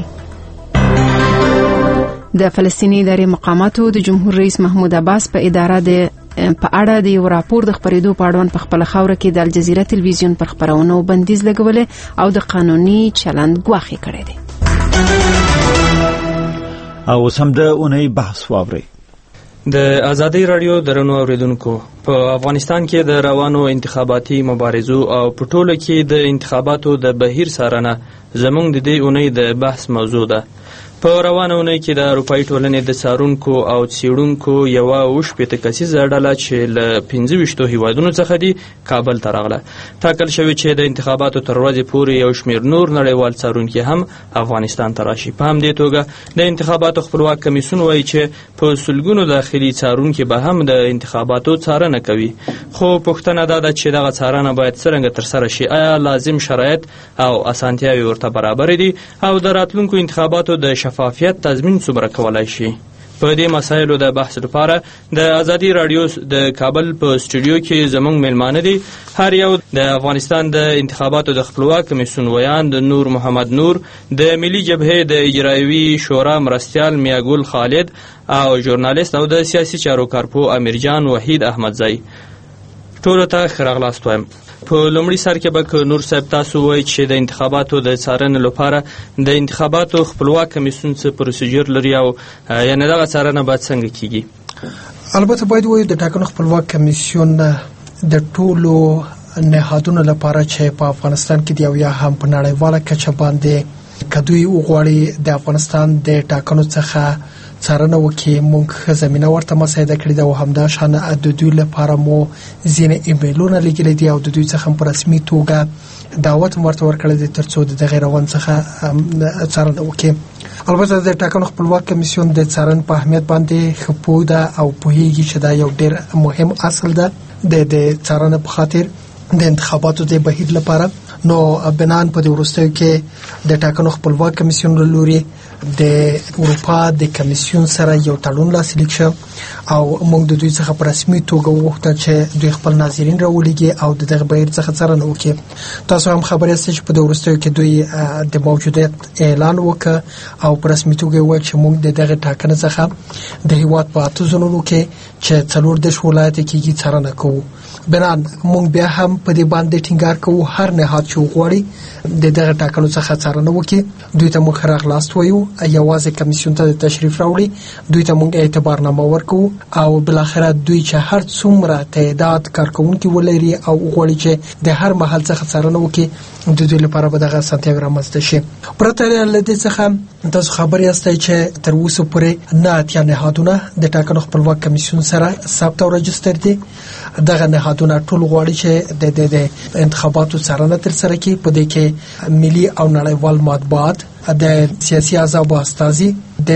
[SPEAKER 3] د فلسطیني ادارې مقاماتو د جمهور رئیس محمود عباس په اداره د په اړه د یو راپور د خبرېدو په اړوند په خپل خوره کې د الجزیره تلویزیون پر خبرونو بندیز لګولې او د قانوني چلند ګواښ کړی دی.
[SPEAKER 1] او سم د اونۍ بحث واوري.
[SPEAKER 15] د ازادي رادیو درنو اوریدونکو، په افغانستان کې د روانو انتخاباتي مبارزو او په ټوله کې د انتخاباتو د بهیر څارنه زموږ د دې اونۍ د بحث موضوع ده. په روانه اونۍ کې د اروپאי ټولنې د څارونکو او څېړونکو یوه اووه شپېته کسیزه ډله چې له پنځه ویشتو هیوادونو څخه دي کابل ته راغله. ټاکل شوي چې د انتخاباتو تر ورځې پورې یو شمېر نور نړیوال څارونکي هم افغانستان ته راشي. په همدې توګه د انتخاباتو خپلواک کمیسیون وایي چې په سلګونو داخلي څارونکي به هم د انتخاباتو څارنه کوي. خو پوښتنه دا ده چې دغه څارنه باید څرنګه ترسره شي؟ آیا لازم شرایط او اسانتیاوې ورته برابرې دي او د راتلونکو انتخاباتو د شفافیت تضمین څومره کولای شي؟ په دې مسایلو د بحث لپاره د ازادي رادیو د کابل په سټوډیو کې زموږ میلمانه دي. هر یو د افغانستان د انتخاباتو د خپلواک کمیسیون ویان د نور محمد نور، د ملي جبهې د اجرایوي شورا مرستیال میاګل خالد او ژورنالیست او د سیاسي چارو کارپو امیرجان وحید احمدزی. ټولو ته ښه راغلاست وایم. په لومړي سر کې به که نور صاحب تاسو وایي چې د انتخاباتو د څارنې لپاره د انتخاباتو خپلواک کمیسیون څه پروسیجر لري او یعنې دغه څارنه باید څنګه کیږي؟
[SPEAKER 16] البته باید وایو د ټاکنو خپلواک کمیسیون د ټولو نهادونو لپاره چې په افغانستان کې دی او یا هم په نړیواله کچه باندې که دوی وغواړي د افغانستان د ټاکنو څخه څارنه وکړي، موږ زمینه ورته مساعده کړې ده او همدا شان د دوی لپاره مو ځینې ایمیلونه لیکلي دي او د دوی څخه په رسمي توګه دعوت ورته ورکړی دی تر څو د دغې روان څخه څارنه وکړي. البته د ټاکنو خپلواک کمیسیون د څارنې په اهمیت باندې ښه پوه ده او پوهیږي چې دا یو ډېر مهم اصل ده د څارنې په خاطر د انتخاباتو د بهیر لپاره. نو بنان په دې وروستیو کې د ټاکنو خپلواک کمیسیون له لوري د اروپا د کمیسیون سره یو تړون لاسلیک شو او موږ د دوی څخه په رسمي توګه وغوښتل چې دوی خپل ناظرین راولېږي او د دغه بهیر څخه څارنه وکړي. تاسو هم خبر یاست چې په دې وروستیو کې دوی د موجودیت اعلان وکړ او په رسمي توګه وویل چې موږ د دغه ټاکنې څخه د هیواد په اته ځایونو کې چې څلور دېرش ولایت کېږي څارنه کوو بنان مونږ بیا هم په دې باندې ټینګار کوو هر نهاد چې وغواړي د دغه ټاکنو څخه څارنه وکړي دوی ته موږ راغلاست وایو یوازې کمیسیون ته تشریف راوړي دوی ته موږ اعتبارنامه ورکوو او بل اخر دوی چې هر څومره تعداد کارکونکو ولري او وغواړي چې د هر محل څخه څارنه وکړي د دوی لپاره به دغه اسانتیاوې رامنځته شي. پرته له دې څخه تاسو خبر یاستئ چې تر اوسه پورې نه اتیا نهادونه د ټاکنو خپلواک کمیسیون سره ثبت او رجستر دي. دغه نهادونه ټول غواړي چې د انتخاباتو څارنه ترسره کړي. په دې کې ملي او نړیوال مطبوعات د سیاسي احزاب او استازي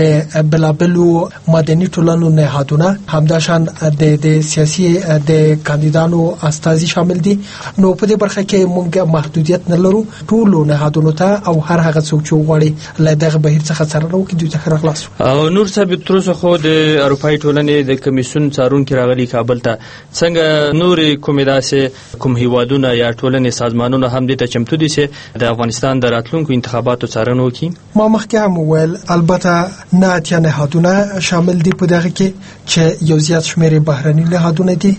[SPEAKER 16] د بلابلو مدني ټولنو نهادونه همداشان د د سیاسي د کاندیدانو استازي شامل دي. نو په دې برخه کې موږ محدودیت نه لرو ټول نهادونو ته او هر هغه څوک چې وغواړي له دغه بهیر څخه څارنه وکړي دوی ته خلاص.
[SPEAKER 15] او نور صاحب تر اوسه خو د اروپאי ټولنې د کمیسیون څارونکي راغلي کابل ته څنګه نور کومې داسې کوم هیوادونه یا ټولنې سازمانونه هم دې ته چمتو دي چې د افغانستان د راتلونکو انتخاباتو څارنه وکړي؟
[SPEAKER 16] ما مخکې هم وویل البته نه اتیا نهادونه شامل دي په دغه کې چې یو زیات شمېر بهرني نهادونه دي.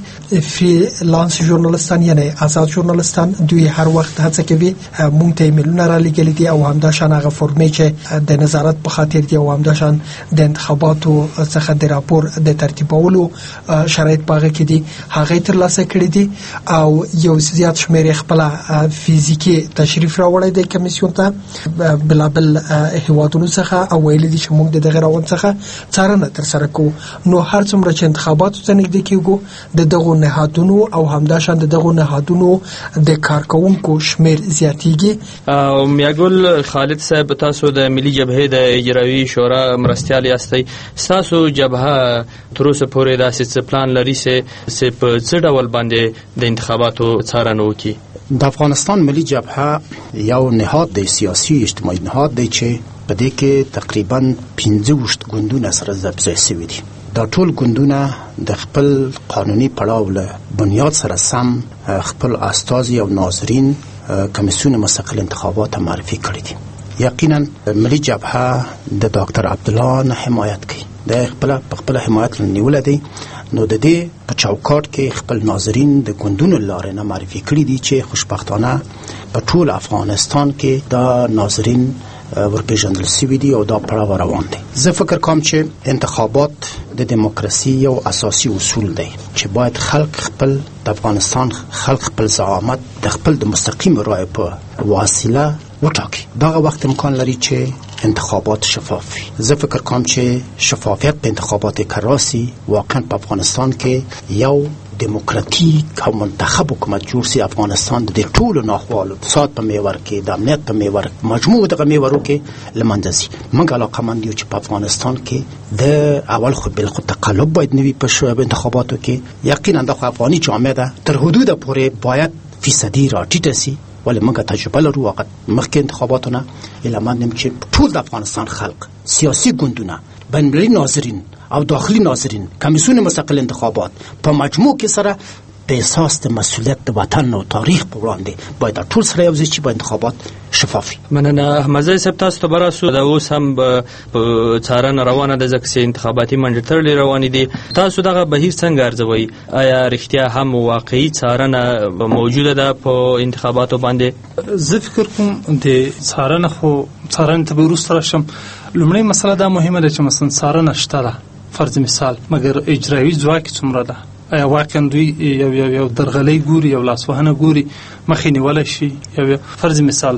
[SPEAKER 16] فریلانس ژورنالستان یعنی آزاد ژورنالستان دوی هر وخت هڅه کوي مونږ ته ایمیلونه را لګلي دي او همداشان هغه فرمې چې د نظارت په خاطر دي او همداشان د انتخاباتو څخه د راپور د ترتیبولو شرایط پاغه کې دي هغه ترلاسه کړي دي او یو زیات شمېر خپل فزیکی تشریف راوړی دی کمیسیون ته بلابل هیوادونو څخه او ویل دي چې موږ د دغه روان څخه څارنه ترسره کوو. نو هر څومره چې انتخاباتو ته نږدې کېږو د دغو نهادونو او همداشان د دغو نهادونو د کارکونکو شمیر زیاتېږي.
[SPEAKER 15] او میاګل خالد صاحب تاسو د ملي جبهې د اجرایي شورا مرستیال یاستئ. تاسو جبهه تر اوسه پورې داسې څه پلان لري چې په څه ډول باندې د انتخاباتو څارنه وکړي؟
[SPEAKER 17] د افغانستان ملي جبهه یو نهاد دی سیاسي اجتماعي نهاد دی چې په دې کې تقریبا پنځه وشت ګوندونه سره ضبط شوي دي. دا ټول ګوندونه د خپل قانوني پړاو له بنیاد سره سم خپل استازي او ناظرین کمیسیون مستقل انتخابات معرفي کړي دي. یقینا ملي جبهه د ډاکټر عبدالله نه حمایت کوي د خپل خپل حمایت نیول دي. نو د دې په چوکاټ کې خپل ناظرین د ګوندونو لارې نه معرفي کړي دي چې خوشبختانه په ټول افغانستان کې دا ناظرین ورپېژندل شوي دي او دا پړاو روان دی. زه فکر کوم چې انتخابات د دیموکراسي یو اساسي اصول دی چې باید خلک خپل د افغانستان خلک خپل زعامت د خپل د مستقیم رایې په وسیله وټاکي. دغه وخت امکان لري چې انتخابات شفاف وي. زه فکر کوم چې شفافیت په انتخابات کې راسي واقعا په افغانستان کې یو دیموکراتیک او منتخب حکومت جوړ سي. افغانستان د ټولو ناخوالو اقتصاد په میور کې د امنیت په میور مجموع دغه میورو کې لمنځه سي. موږ علاقمند یو چې په افغانستان کې د اول خو بل خو تقلب باید نوي په شوب انتخاباتو کې یقینا د افغاني جامعه ده تر حدود پورې باید فیصدي را ټیټه سي. ولی موږ تجربه لرو وخت مخکې انتخاباتونه اعلان چې ټول د افغانستان خلق سیاسي ګوندونه بین‌المللي ناظرین او داخلي ناظرین کمیسیون مستقل انتخابات په مجموع کې سره په اساس د مسؤلیت د وطن او تاریخ په وړاندې باید ټول سره یو ځای چې په انتخابات شفاف وي.
[SPEAKER 15] مننه احمد صاحب تاسو ته براسو دا اوس هم په څارنه روانه ده ځکه چې انتخاباتي منډې تړلې روانې دي. تاسو دغه بهیر څنګه ارزوئ؟ آیا رښتیا هم واقعي څارنه موجوده ده په انتخاباتو باندې؟
[SPEAKER 10] زه فکر کوم د څارنه خو څارنه ته به وروسته راشم. لومړی مسله دا مهمه ده چې مثلا څارنه شته ده فرض مثال مګر اجرایي ځواک څومره ده؟ آیا واقعا دوی یو یو یو درغلۍ ګوري یو لاسوهنه ګوري مخې نیولی شي؟ یو فرض مثال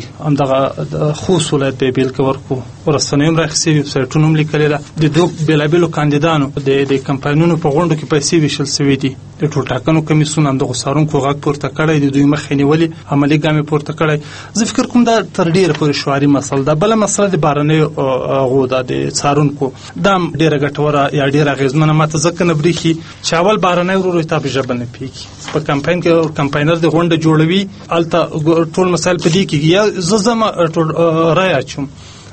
[SPEAKER 10] همدغه خوست ولایت به یې بېلګه ورکړو ورستنیو هم راخیستې وي ویبسایټونو هم لیکلې ده د دوو بېلابېلو کاندیدانو د کمپاینونو په غونډو کې پیسې ویشل سوي دي. د ټول ټاکنو کمیسیون همدغو څارونکو غږ پورته کړی د دوی مخې نیولې عملي ګام یې پورته کړی. زه فکر کوم دا تر ډېره پورې شعاري مسله ده. بله مسله د بهرنیو هغو ده د څارونکو دا هم ډېره ګټوره یا ډېره اغېزمنه ماته ځکه نه برېښي چې اول بهرنی ورور تا په ژبه نه پوهېږي. په کمپاین کې کمپاینر د غونډه جوړوي هلته ټول مسایل په دې کېږي یا زه ځم ټول رایه اچوم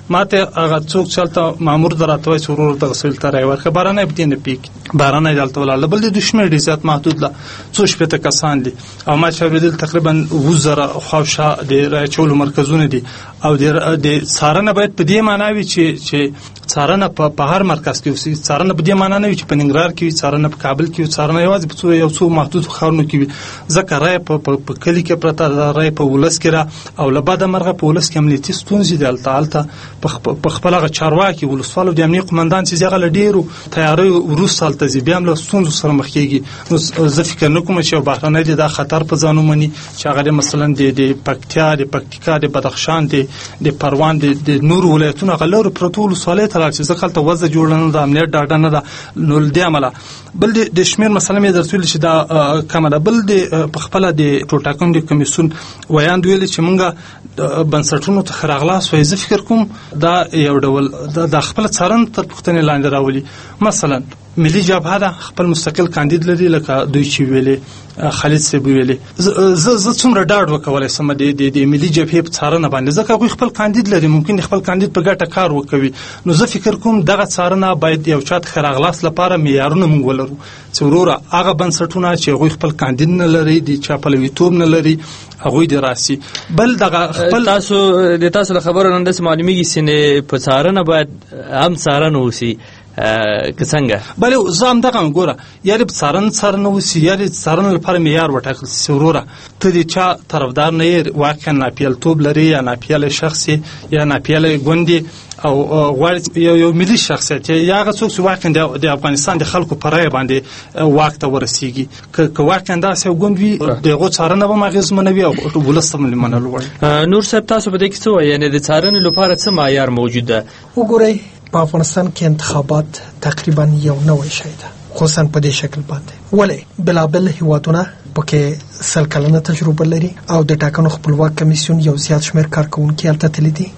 [SPEAKER 18] ماته هغه څوک چلته مامور دراتوي سرور د غسل ترای ورکه بارانه بدینه پیک بارانه دلته ولاله بل د دشمن ریزات محدود لا څو شپته کسان دي او ما چې ورېدل تقریبا وزره خوښه د راچول مرکزونه دي او د څارنه باید په دې معنی وي چې چې څارنه په هر مرکز کې وي څارنه په دې معنی نه وي چې په ننګرهار کې وي څارنه په کابل کې وي څارنه یوازې په یو څو محدود ښارونو کې وي ځکه رای په کلي کې پرته ده رای په ولس کې را او له بده مرغه په ولس کې امنیتي ستونزې دي هلته هلته په خپل هغه چارواکي ولسوالو د امنیت قمندان چې هغه له ډېرو تیاریو وروسته هلته ځي بیا هم له ستونزو سره مخ کېږي نو زه فکر نه کوم چې یو بهرنی دی دا خطر په ځان ومني چې هغه مثلا د پکتیا د پکتیکا د بدخشان د پروان د نورو ولایتونو هغه لرو پرته ولسوالۍ ته لاړ چې ځکه هلته وضع جوړه نه ده امنیت ډاډه نه ده نو له دې امله بل د شمېر مسله مې درته ویل چې دا کمه ده بل د په خپله د ټولټاکنو کمیسیون ویاند ویلي چې موږ بنسټونو ته ښه راغلاست وایي زه فکر کوم دا یو ډول د خپله څارنه تر پوښتنې لاندې راولي مثلا ملي جبهه ده خپل مستقل کاندید لري لکه دوی چې ویلې خالد صاحب ویلې زه زه څومره ډاډ وکولی سم د د ملي جبهې په څارنه باندې ځکه هغوی خپل کاندید لري ممکن خپل کاندید په ګټه کار وکوي نو زه فکر کوم دغه څارنه باید یو چا ته ښه راغلاست لپاره معیارونه موږ ولرو چې وروره هغه بنسټونه چې هغوی خپل کاندید نه لري د چا پلویتوب نه لري هغوی د راسي بل دغه خپل
[SPEAKER 15] تاسو د تاسو له خبرو نن داسې معلومیږي چې په څارنه باید هم څارنه وشي که څنګه
[SPEAKER 18] بله زه همدغه ګوره یارې په څارنه څارنه وشي یارې څارنه لپاره معیار وټاکل شي وروره ته د چا طرفدار نه یې واقعا ناپیلتوب لري یا ناپیاله شخص یا ناپیاله ګوندې او غواړي یو یو ملي شخصیت یا هغه څوک چې واقعا د افغانستان د خلکو په رایه باندې واک ته ورسیږي که واقعا داسې یو ګوند وي د هغو څارنه به هم اغېزمنه وي او ولس ته هم منل غواړي
[SPEAKER 15] نور صاحب تاسو په دې کې څه وایي یعنې د څارنې لپاره څه معیار موجود ده
[SPEAKER 16] وګورئ په افغانستان کې انتخابات تقریبا یو نوی شی ده خصوصا په دې شکل باندې ولې بلابل هیوادونه پکې سل کلنه تجربه لري او د ټاکنو خپلواک کمیسیون یو زیات شمېر کارکونکي هلته تللي دي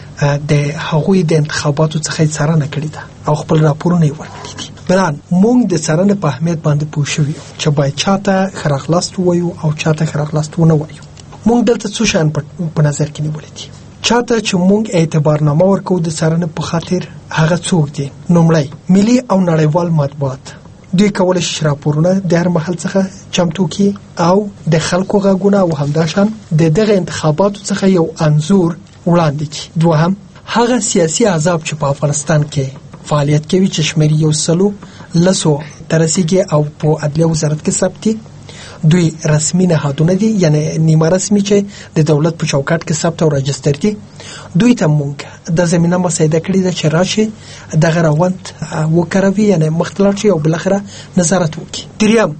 [SPEAKER 16] د هغوی د انتخاباتو څخه څارنه کړې ده او خپل راپورونه یې ورکړي دي بلان موږ د څارنې په اهمیت باندې پوه شوي یو چې باید چاته ښه راغلاست ووایو او چاته ښه راغلاست ونه وایو موږ دلته څو شیان په نظر کې نیولي دي چاته چې موږ اعتبارنامه ورکوو د څارنې په خاطر هغه څوک دي لومړی ملي او نړیوال مطبوعات دوی کولی شي راپورونه د هر محل څخه چمتو کړي او د خلکو غږونه او همداشان د دغه انتخاباتو څخه یو انځور وړاندې کړي دوهم هغه سیاسي احزاب چې په افغانستان کې فعالیت کوي چې شمېر یو سلو لسو ته رسیږي او په عدلیه وزارت کې ثبت دي دوی رسمي نهادونه دي یعنی نیمه رسمي چې د دولت په چوکاټ کې ثبت او راجستر دي دوی ته موږ د زمينه مساعده کړې ده چې راشي دغه روند وکړوي یعنی مختلف شي او بلخره نظارت وکړي دریم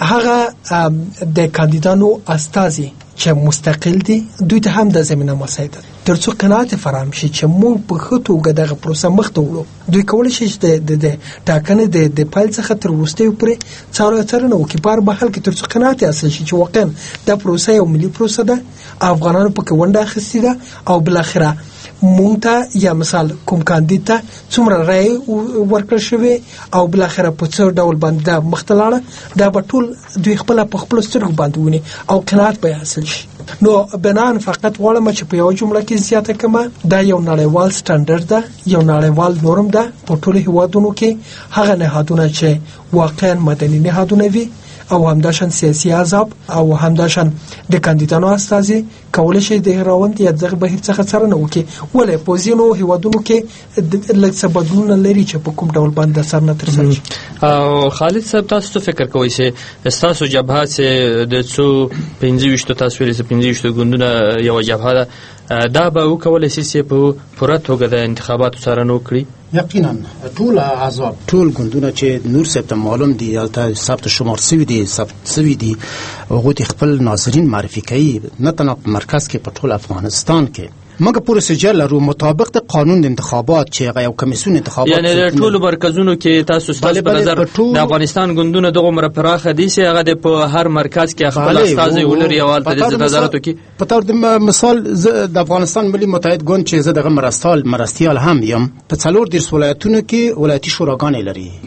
[SPEAKER 16] هغه د کاندیدانو استازي چې مستقل دي دوی ته هم د زمينه مساعده ترڅو قناعت فراهم شي چې موږ په خطو غدغه پروسه مخ ته وړو دوی کولای شي چې د ټاکنې د د پایل څخه تر وروستي پورې څارنه څارنه وکړي په هر محل کې ترڅو قناعت حاصل شي چې واقعا دا پروسه یو ملي پروسه ده افغانانو په کې ونډه اخیستې ده او بل اخره مونږ ته یا مثال کوم کاندید ته څومره رای ورکړل شوی او بل اخره په څو ډول باندې مختلاړه دا به ټول دوی خپل په خپل سترګو باندې ونی او قناعت به حاصل شي نو بنان فقط غواړم چې په یو جمله کې زیاته کمه دا یو نړیوال سټانډرډ ده یو نړیوال نورم ده په ټولو هیوادونو کې هغه نهادونه چې واقعا مدني نهادونه وي او همداشان سیاسي احزاب او همداشان د کاندیدانو استازي کولای شي د روند یا دغه بهیر څخه څارنه وکړي ولې په ځینو هیوادونو کې لږ څه بدلون لري چې په کوم ډول باندې څارنه ترسره شي
[SPEAKER 15] او خالد صاحب تاسو څه فکر کوئ چې تاسو جبهه چې د څو پنځه ویشت تاسو ویل چې پنځه ویشت ګوندونه یو جبهه ده دا به وکولای شي چې په پوره توګه د انتخاباتو څارنه وکړي
[SPEAKER 17] یقینا ټول احزاب ټول ګوندونه چې نور ثبت معلوم دي البته ثبت شمار سوي دي ثبت سوي دي هغه خپل ناظرین معرفي کوي نه تنه په مرکز کې په ټول افغانستان کې مګر پروسیجر لرو مطابق د قانون انتخابات چې هغه یو کمیسیون انتخابات
[SPEAKER 15] یعنی د ټولو مرکزونو کې تاسو ستاسو په نظر د افغانستان ګوندونه دغه مر پراخه دي چې هغه په هر مرکز کې خپل استازي ولري او د نظارت کوي
[SPEAKER 17] په تور د مثال د افغانستان ملي متحد ګوند چې زه دغه مرستال مرستيال هم یم په څلور د ولایتونو کې ولایتي شوراګانې لري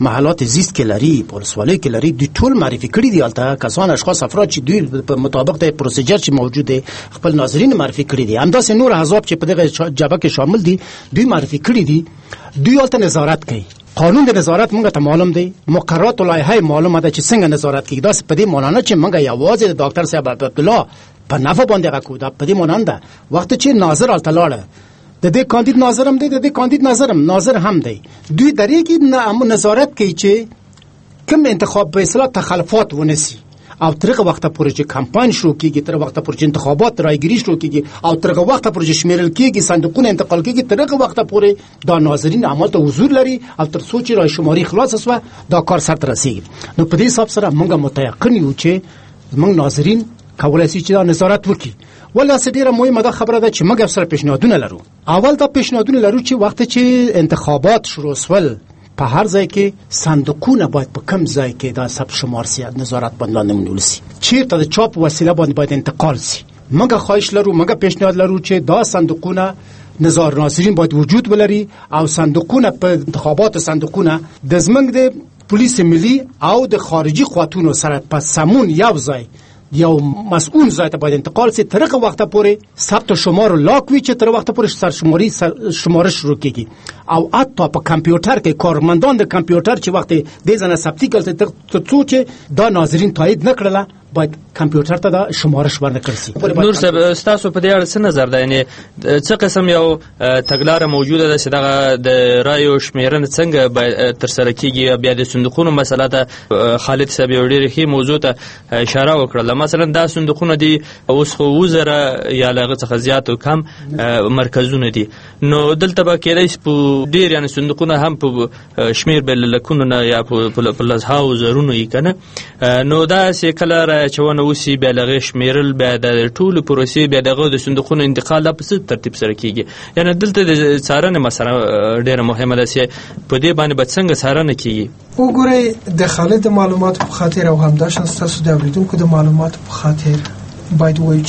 [SPEAKER 17] محلات زیست کې لري په ولسوالۍ کې لري دوی ټول معرفي کړي دي هلته کسان اشخاص افراد چې دوی په مطابق د پروسیجر چې موجود دی خپل ناظرین معرفي کړي دي همداسې نور احزاب چې په دغه جبهه کې شامل دي دوی معرفي کړي دي دوی هلته نظارت کوي قانون د نظارت موږ ته معلوم دی مقررات او لایحه معلومه ده چې څنګه نظارت کیږي دا په دې معنی نه چې موږ یوازې د ډاکټر صاحب عبدالله په نفع باندې راکو دا په دې معنی ده وخت چې ناظر هلته لاړه د دې کاندید ناظر هم دی د دې کاندید ناظر هم ناظر هم دی دوی درې کې نظارت کوي چې کوم انتخاب په اصطلاح تخلفات ونسی او ترغه وخت پورې چې کمپاین شروع کیږي تر وخت پورې چې انتخابات رایګیری شروع کیږي او ترغه وخت پورې چې شمیرل کیږي صندوقونه انتقال کیږي ترغه وخت پورې دا ناظرین عمل ته حضور لري او تر څو چې رای شماري خلاص شوه دا کار سره رسیږي نو په دې حساب سره موږ متيقن یو چې موږ ناظرین کولای شي چې دا نظارت وکړي ولا ډیره مهمه ده خبره ده چې موږ سره پیشنهادونه لرو اول دا پیشنهادونه لرو چې وخت چې انتخابات شروع شول په هر ځای کې صندوقونه باید په کم ځای کې دا ثبت شمار سي نظارت باندې ونیول سي چیرته د چاپ وسیله باندې باید انتقال سي موږ خواهش لرو موږ پیشنهاد لرو چې دا صندوقونه نظار ناظرین باید وجود ولري او صندوقونه په انتخابات صندوقونه د زمنګ د پولیس ملي او د خارجي قوتونو سره په سمون یو ځای یو مسئول ځای ته باید انتقال سي ترغه وخت پورې ثبت شمار لاکوي چې تر وخت پورې سرشماري شمارش شروع کیږي او حتی په کمپیوټر کې کارمندان د کمپیوټر چې وخت د ځنه ثبتي کړي تر څو چې دا ناظرین تایید نکړله باید کمپیوټر ته دا شمارش ورنکړل شي
[SPEAKER 15] نور صاحب تاسو په دې اړه څه نظر ده یعنی څه قسم یو تګلارې موجوده ده چې دغه د رایو شمیرنه څنګه تر سره کیږي بیا د صندوقونو مسله ده خالد صاحب یو ډېر ښه موضوع ته اشاره وکړه مثلا دا صندوقونه دي اوس خو وزره یا لغه څخه زیات او کم مرکزونه دي نو دلته به کېدای شي په ډېر یعنی صندوقونه هم په شمیر بل لکونه نه یا په لزهاو زرونو یې کنه نو دا چې کله چې ونه وسی بیا لغه شمیرل بیا د ټولو پروسې بیا دغه د صندوقونو انتقال په څه ترتیب سره کیږي یعنی دلته د څارنې مسله ډېره مهمه ده چې په دې باندې به څنګه څارنه کیږي
[SPEAKER 16] وګورئ د خالد معلومات په خاطر او همداشان تاسو د اوریدونکو د معلومات په خاطر باید وایي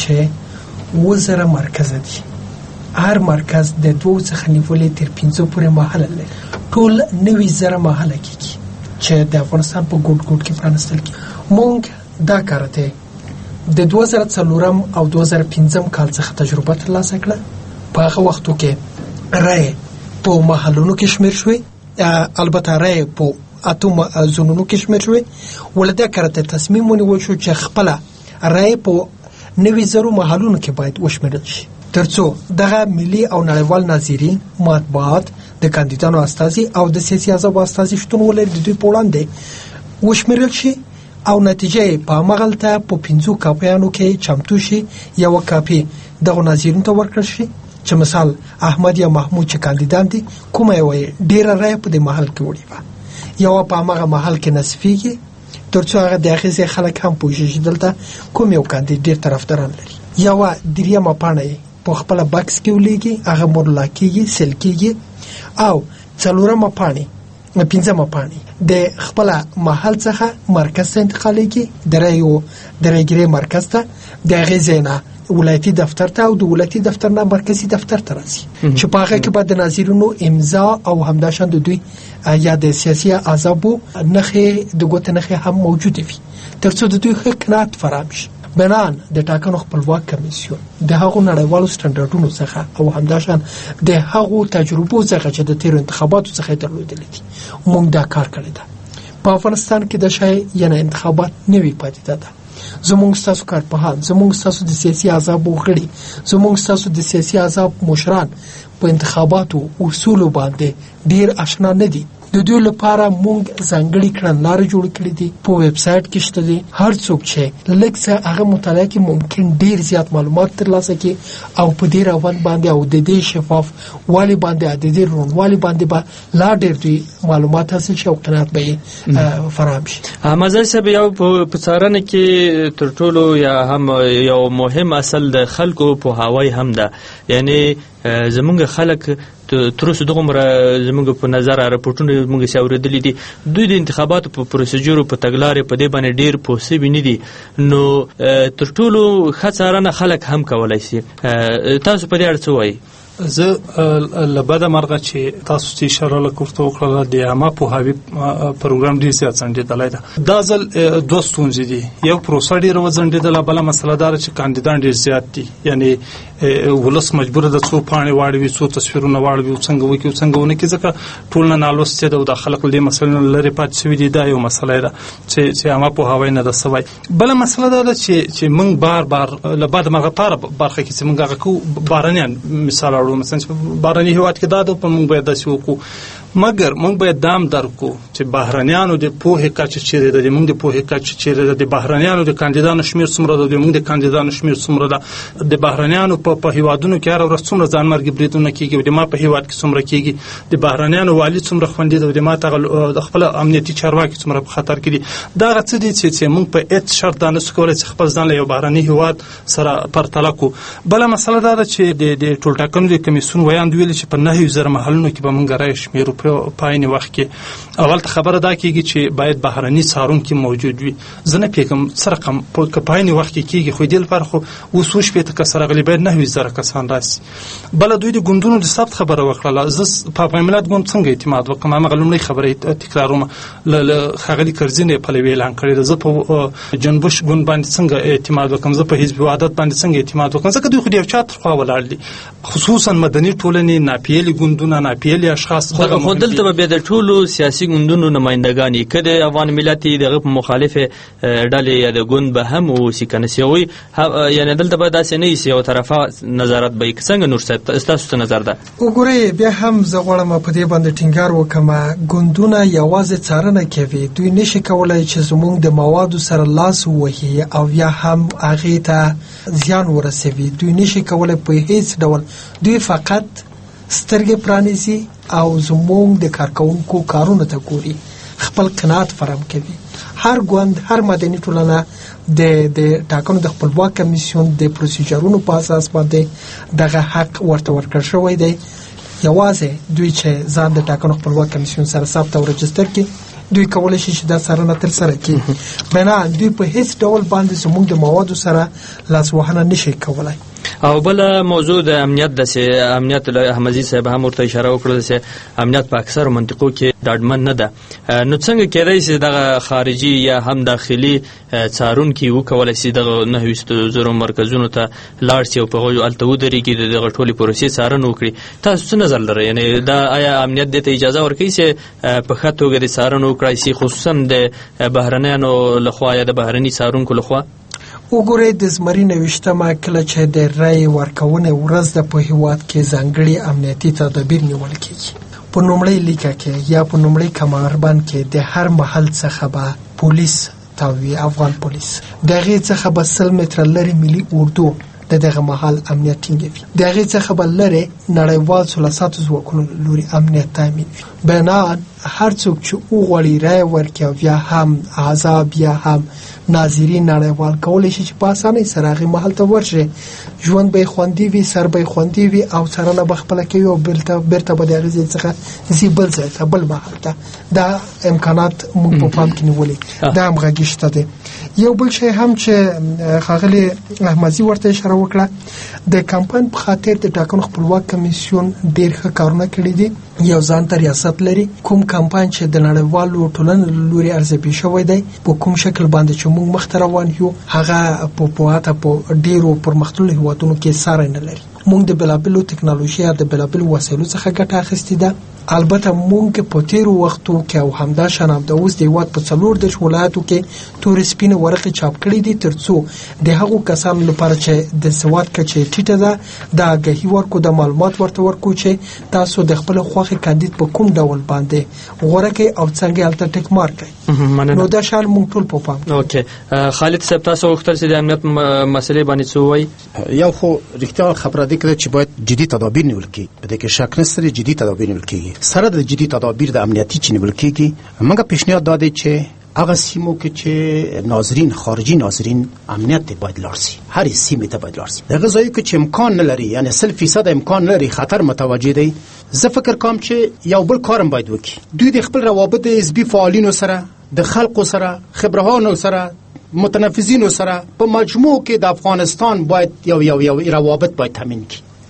[SPEAKER 16] چې وزره مرکز دي هر مرکز د دوه څخه نیولې تر پنځه پورې محله لري ټول نوي زره محله کیږي چې د افغانستان په ګوټ ګوټ کې پرانستل کی مونږ دا کارته د دوه زره څلورم او دوه زره پنځم کال څخه تجربه ترلاسه کړه په هغه وختو کې رای په محلونو کې شمیر شوی البته رای په اتم زونونو کې شمیر شوی ولدا کارته تصمیم ونیول شو چې خپل رای په نوي زرو محلونو کې باید وشمیرل شي ترڅو دغه ملي او نړیوال ناظرین مطبوعات د کاندیدانو استازي او د سیاسي احزاب استازي شتون ولري د دوی په وړاندې وشمیرل شي او نتیجه په مغلطه په پنځو کاپیانو کې چمتو شي یو کاپی دغه ناظرین ته ورکړل شي چې مثال احمد یا محمود چې کاندیدان دي کومه وي ډیره رای په دې محل کې وړي و یو په هغه محل کې نصفيږي ترڅو هغه د اخیزه خلک هم پوښتنه دلته کوم یو کاندید ډیر طرفداران لري یو دریمه پاڼه په خپل باکس کې ولېږي هغه مورلا کېږي سل کېږي او څلورمه پاڼه پنځمه پاڼه د خپل محل څخه مرکز ته انتقالېږي درایو درایګری مرکز ته د غزینا ولایتي دفتر ته او د ولایتي دفتر نه مرکزی دفتر ته راځي چې په هغه کې بعد د ناظرینو امضا او همداشان د دوی یا د سیاسي احزابو نخې د ګوت نخې هم موجود وي ترڅو د دوی حکمت فراهم شي بنان د ټاکنو خپلواک کمیسیون د هغو نړیوالو سټنډرډونو څخه او همداشان د هغو تجربو څخه چې د تیر انتخاباتو څخه درلودل دي موږ دا کار کړی دی په افغانستان کې د شای یعنی انتخابات نوي پاتې ده زموږ ستاسو کارپوهان زموږ ستاسو د سیاسي احزابو غړي زموږ ستاسو د سیاسي احزاب مشران په انتخاباتو اصول باندې ډیر آشنا نه دي د دوی لپاره موږ ځانګړي کړنلارې جوړ کړې دي په ویب سټ کې شته دي هر څوک چې لږ څه هغه مطالعه کې ممکن ډیر زیات معلومات ترلاسه کړي او په دې روان باندې او د دې شفاف والی باندې د دې روڼوالي باندې به لا ډیر دوی معلومات حاصل شي او قناعت به فراهم شي
[SPEAKER 15] مزل صاحب یو په څارنه کې تر ټولو یا هم یو مهم اصل د خلکو په هواي هم ده یعنی زمونږ خلک تر اوسه دغه مر زمونږ په نظر راپورټونه موږ سي اوریدلې دي دوی د انتخاباتو په پروسیجر په تګلارې په دې باندې ډیر پوسې بنې دي نو تر ټولو خاصرانه خلک هم کولای شي تاسو په دې اړه څه وایي
[SPEAKER 18] زه لبدا مرغه چې تاسو چې اشاره لکورته وکړه د عامه پوهاوی پروګرام ډیر زیات ځنډېدلی ده. دا ځل دوه ستونزې دي. یو پروسه ډیره وځنډېدله، بله مسله دا ده چې کاندیدان ډیر زیات دي. یعنی ولس مجبوره ده څو پاڼې واړوي، څو تصویرونه واړوي، څنګه وکړي او څنګه ونه کړي، ځکه ټول نه نالوستې ده او د خلک له دې مسلې نه لرې پاتې شوي دي. دا یو مسله ده چې چې عامه پوهاوی نه ده سوی. بله مسله دا ده چې چې موږ بار بار له بعد مرغه پاره برخه کې چې موږ هغه کوو بهرنیان مثال اړو، مثلا چې بهرني هېواد کې دا ده په موږ باید داسې وکړو، مګر موږ باید دا هم درک کړو چې بهرنیانو د پوهې کچه چیرې ده، د موږ د پوهې کچه چیرې ده، د بهرنیانو د کاندیدانو شمېر څومره ده، د موږ د کاندیدانو شمېر څومره ده، د بهرنیانو په په هېوادونو کې هره ورځ څومره ځانمرګي بریدونه کېږي او د ما په هېواد کې څومره کېږي، د بهرنیانو والي څومره خوندي ده او د ما د خپل امنیتي چارواکي څومره په خطر کې دي. دغه څه دي چې موږ په هېڅ شرط دا نشو کولی چې خپل ځان له یو بهرني هېواد سره پرتله کړو. بله مسله دا ده چې د ټولټاکنو د کمیسیون ویاند ویلي چې په نهیو زره محلونو کې به موږ رایې شمېرو په عین وخت کې. اول ته خبره دا کېږي چې باید بهرني څارونکي موجود وي. زه نه پوهېږم څه رقم که په عین وخت کې کېږي، خو دې لپاره خو اوس اووه شپېته کسه راغلي، باید نهه زره کسان راسي. بله دوی د ګوندونو د ثبت خبره وکړله. زه په افغان ملت ګوند څنګه اعتماد وکړم؟ هماغه لومړۍ خبره تکراروم، له ښاغلي کرزي نه یې پلوي اعلان کړې ده. زه په جنبش ګوند باندې څنګه اعتماد وکړم؟ زه په حزب وحدت باندې څنګه اعتماد وکړم؟ ځکه دوی خو د یو چا تر خوا ولاړ دي، خصوصا مدني ټولنې، ناپیلي ګوندونه، ناپیلي اشخاص.
[SPEAKER 15] خو دلته به بیا د ټولو سیاسي ګوندونو نمایندګان یې که د افغان ملت یې دغه په مخالفې ډلې یا د ګوند به هم اوسي که نه سي هغوی، یعنې دلته به داسې نه وي یو طرفه نظارت به وي. څنګه نور صاحب ستاسو څه نظر ده؟
[SPEAKER 16] وګورئ، بیا هم زه غواړم په دې باندې ټینګار وکړم، ګوندونه یوازې څارنه کوي، دوی نشي کولی چې زموږ د موادو سره لاس ووهي او یا هم هغې ته زیان ورسوي. دوی نشي کولی په هیڅ ډول، دوی فقط سترګې پرانیزي او زموږ د کارکونکو کارونه ته ګوري، خپل قناعت فراهم کوي. هر ګوند، هر مدني ټولنه د د ټاکنو د خپلواک کمیسیون د پروسیجرونو په اساس باندې دغه حق ورته ورکړل شوی دی. یوازې دوی چې ځان د ټاکنو خپلواک کمیسیون سره ثبت او رجستر کړي، دوی کولی شي چې دا څارنه ترسره کړي. بنا دوی په هیڅ ډول باندې زموږ د موادو سره لاسوهنه نشي کولی.
[SPEAKER 15] او بل موضوع د امنیت د سي امنیت له احمدزي صاحب هم ورته اشاره وکړه چې امنیت په اکثر منطقو کې ډاډمن نه ده. نو څنګه کېدای شي دغه خارجي یا هم داخلي څارونکي وکولای شي دغه نهه زره مرکزونو ته لاړ شي او په هغوی هلته ودرېږي، دغه ټولې پروسې څارنه وکړي؟ تاسو څه نظر لرئ؟ یعنې دا آیا امنیت دې ته اجازه ورکوي چې په ښه توګه د څارنه وکړای شي، خصوصا د بهرنیانو لخوا یا د بهرني څارونکو لخوا؟
[SPEAKER 16] وګورئ، د زمري نوښتمه کله چې د رای ورکونې ورځ د په هېواد کې ځانګړي امنیتي تدابیر نیول کېږي. په لومړۍ لیکه کې یا په لومړۍ کمربند کې د هر محل څخه به پولیس تاوي، افغان پولیس، د هغې څخه به سل متره لرې ملي اردو د دغه محل امنیت ټینګوي، د هغې څخه به لرې نړیوال ثلاثاتو ځواکونو لوري امنیت تامین وي. بنا هر څوک چې وغواړي رای ورکړي او یا هم احزاب یا هم ناظرین نړیوال کولی شي چې په اسانۍ سره هغې محل ته ورشي، ژوند به یې خوندي وي، سر به یې خوندي وي او څارنه به خپله کوي او بیرته به د هغې ځای څخه ځي بل ځای ته، بل محل ته. دا امکانات موږ په پام کې نیولي، دا همغږي شته دی. یو بل شی هم چې ښاغلي احمدزي ورته اشاره وکړه، د کمپاین په خاطر د ټاکنو خپلواک کمیسیون ډېر ښه کارونه کړي دي. یو ځان ته ریاست لري، کوم کمپاین چې د نړیوالو ټولنو لوري ارزیابي شوی دی په کوم شکل باندې چې موږ مخته روان یو، هغه په پوهاته په ډېرو پرمختللو هېوادونو کې ساری نه لري. موږ د بېلابېلو ټکنالوژي یا د بېلابېلو وسایلو څخه ګټه اخیستې ده. البته موږ په تیرو وختو کې او همدا شان هم د اوس د هېواد په څلور دېرش ولایاتو کې تورې سپینې ورقې چاپ کړي دي ترڅو د هغو کسانو لپاره چې د سواد کچه ټیټه ده د آګاهي ورکو، د معلومات ورته ورکو چې تاسو د خپل خوښې کاندید په کوم ډول باندې غوره کړئ او څنګه هلته ټک مار کړئ. نو دا شان موږ ټول په پام.
[SPEAKER 15] اوکې، خالد صاحب تاسو غوښتل چې د امنیت مسلې باندې څه ووایي؟
[SPEAKER 17] یو خو رښتیا خبره ده چې باید جدي تدابیر نیول کېږي، په دې کې شک نشته، جدي تدابیر نیول کېږي. سره د جدي تدابیر د امنیتي چې نیول کېږي، موږ پیشنهاد دا دی چې هغه سیمو کې چې ناظرین خارجي ناظرین امنیت باید لاړ شي، هر سیمې ته باید لاړ شي. دغه ځایو کې چې امکان نه لري، یعنی سل فیصد امکان نه لري، خطر متوجه دی، زه فکر کوم چې یو بل کارم باید وکړي. دوی د خپل روابط حزبي فعالینو سره، د خلکو سره، خبرهانو سره، متنفذینو سره په مجموع کې د افغانستان باید یو یو یو روابط باید تامین کړي.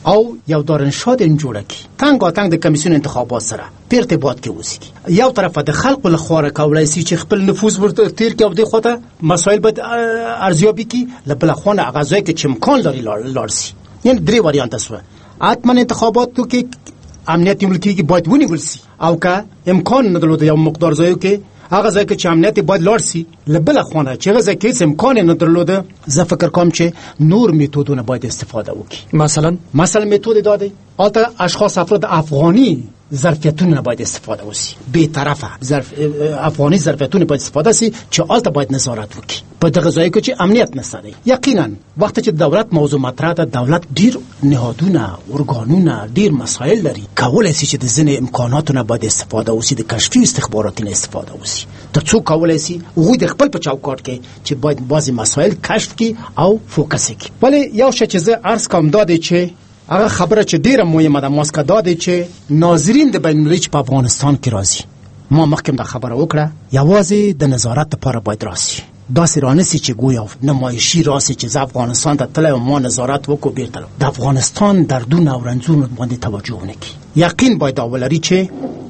[SPEAKER 17] او یو دارنشاد جوړه کی تنګ تنګ د کمیسیون انتخابات سره په ارتباط کې اوسېږي. یو طرف د خلکو له خوا کولای شي چې خپل نفوذ ورته تیر کې او د خوته مسایل به ارزیابي کی لبل خو نه غځای کې چې امکان لري لاړ شي. یعنی درې وریانت سره اتمن انتخاباتو کې امنیت ملکی کې باید ونیول شي او که امکان نه درلود یو مقدار ځای کې هغه ځای کې چې امنیت باید لاړ شي لبل خو نه چې ځای کې امکان نه درلود زه فکر کوم چې نور میتودونه باید استفاده وکړي.
[SPEAKER 15] مثلا مثلا
[SPEAKER 17] میتود داده البته اشخاص افراد افغانی ظرفیتونه باید استفاده وسی به طرفه ظرف افغانی ظرفیتونه باید استفاده سي چې البته باید نظارت وکړي په دغه ځای کې چې امنیت نشته. یقینا وخت چې دولت موضوع مطرح ده دولت ډیر نهادونه ارګانونه ډیر مسایل لري کولای شي چې د ځینې امکاناتونه باید استفاده وسی د کشفي استخباراتي استفاده وسی ترڅو کولای شي وګړي د خپل په چوکاټ کې چې باید بعضی مسایل کشف کړي او فوکس کړي. ولی یو شی چې زه عرض کوم دا دی چې هغه خبره چې ډیره مهمه ده ماسکه دا دی چې ناظرین د بین المللي په افغانستان کې راځي ما مخکې دا خبره وکړه یوازې د نظارت لپاره باید راسي داسې رانسی چې گویا نمایشي راسي چې افغانستان ته تل ما نظارت وکړو بیرته د افغانستان دردونه او رنځونه باندې توجه ونکړي. یقین باید اولري چې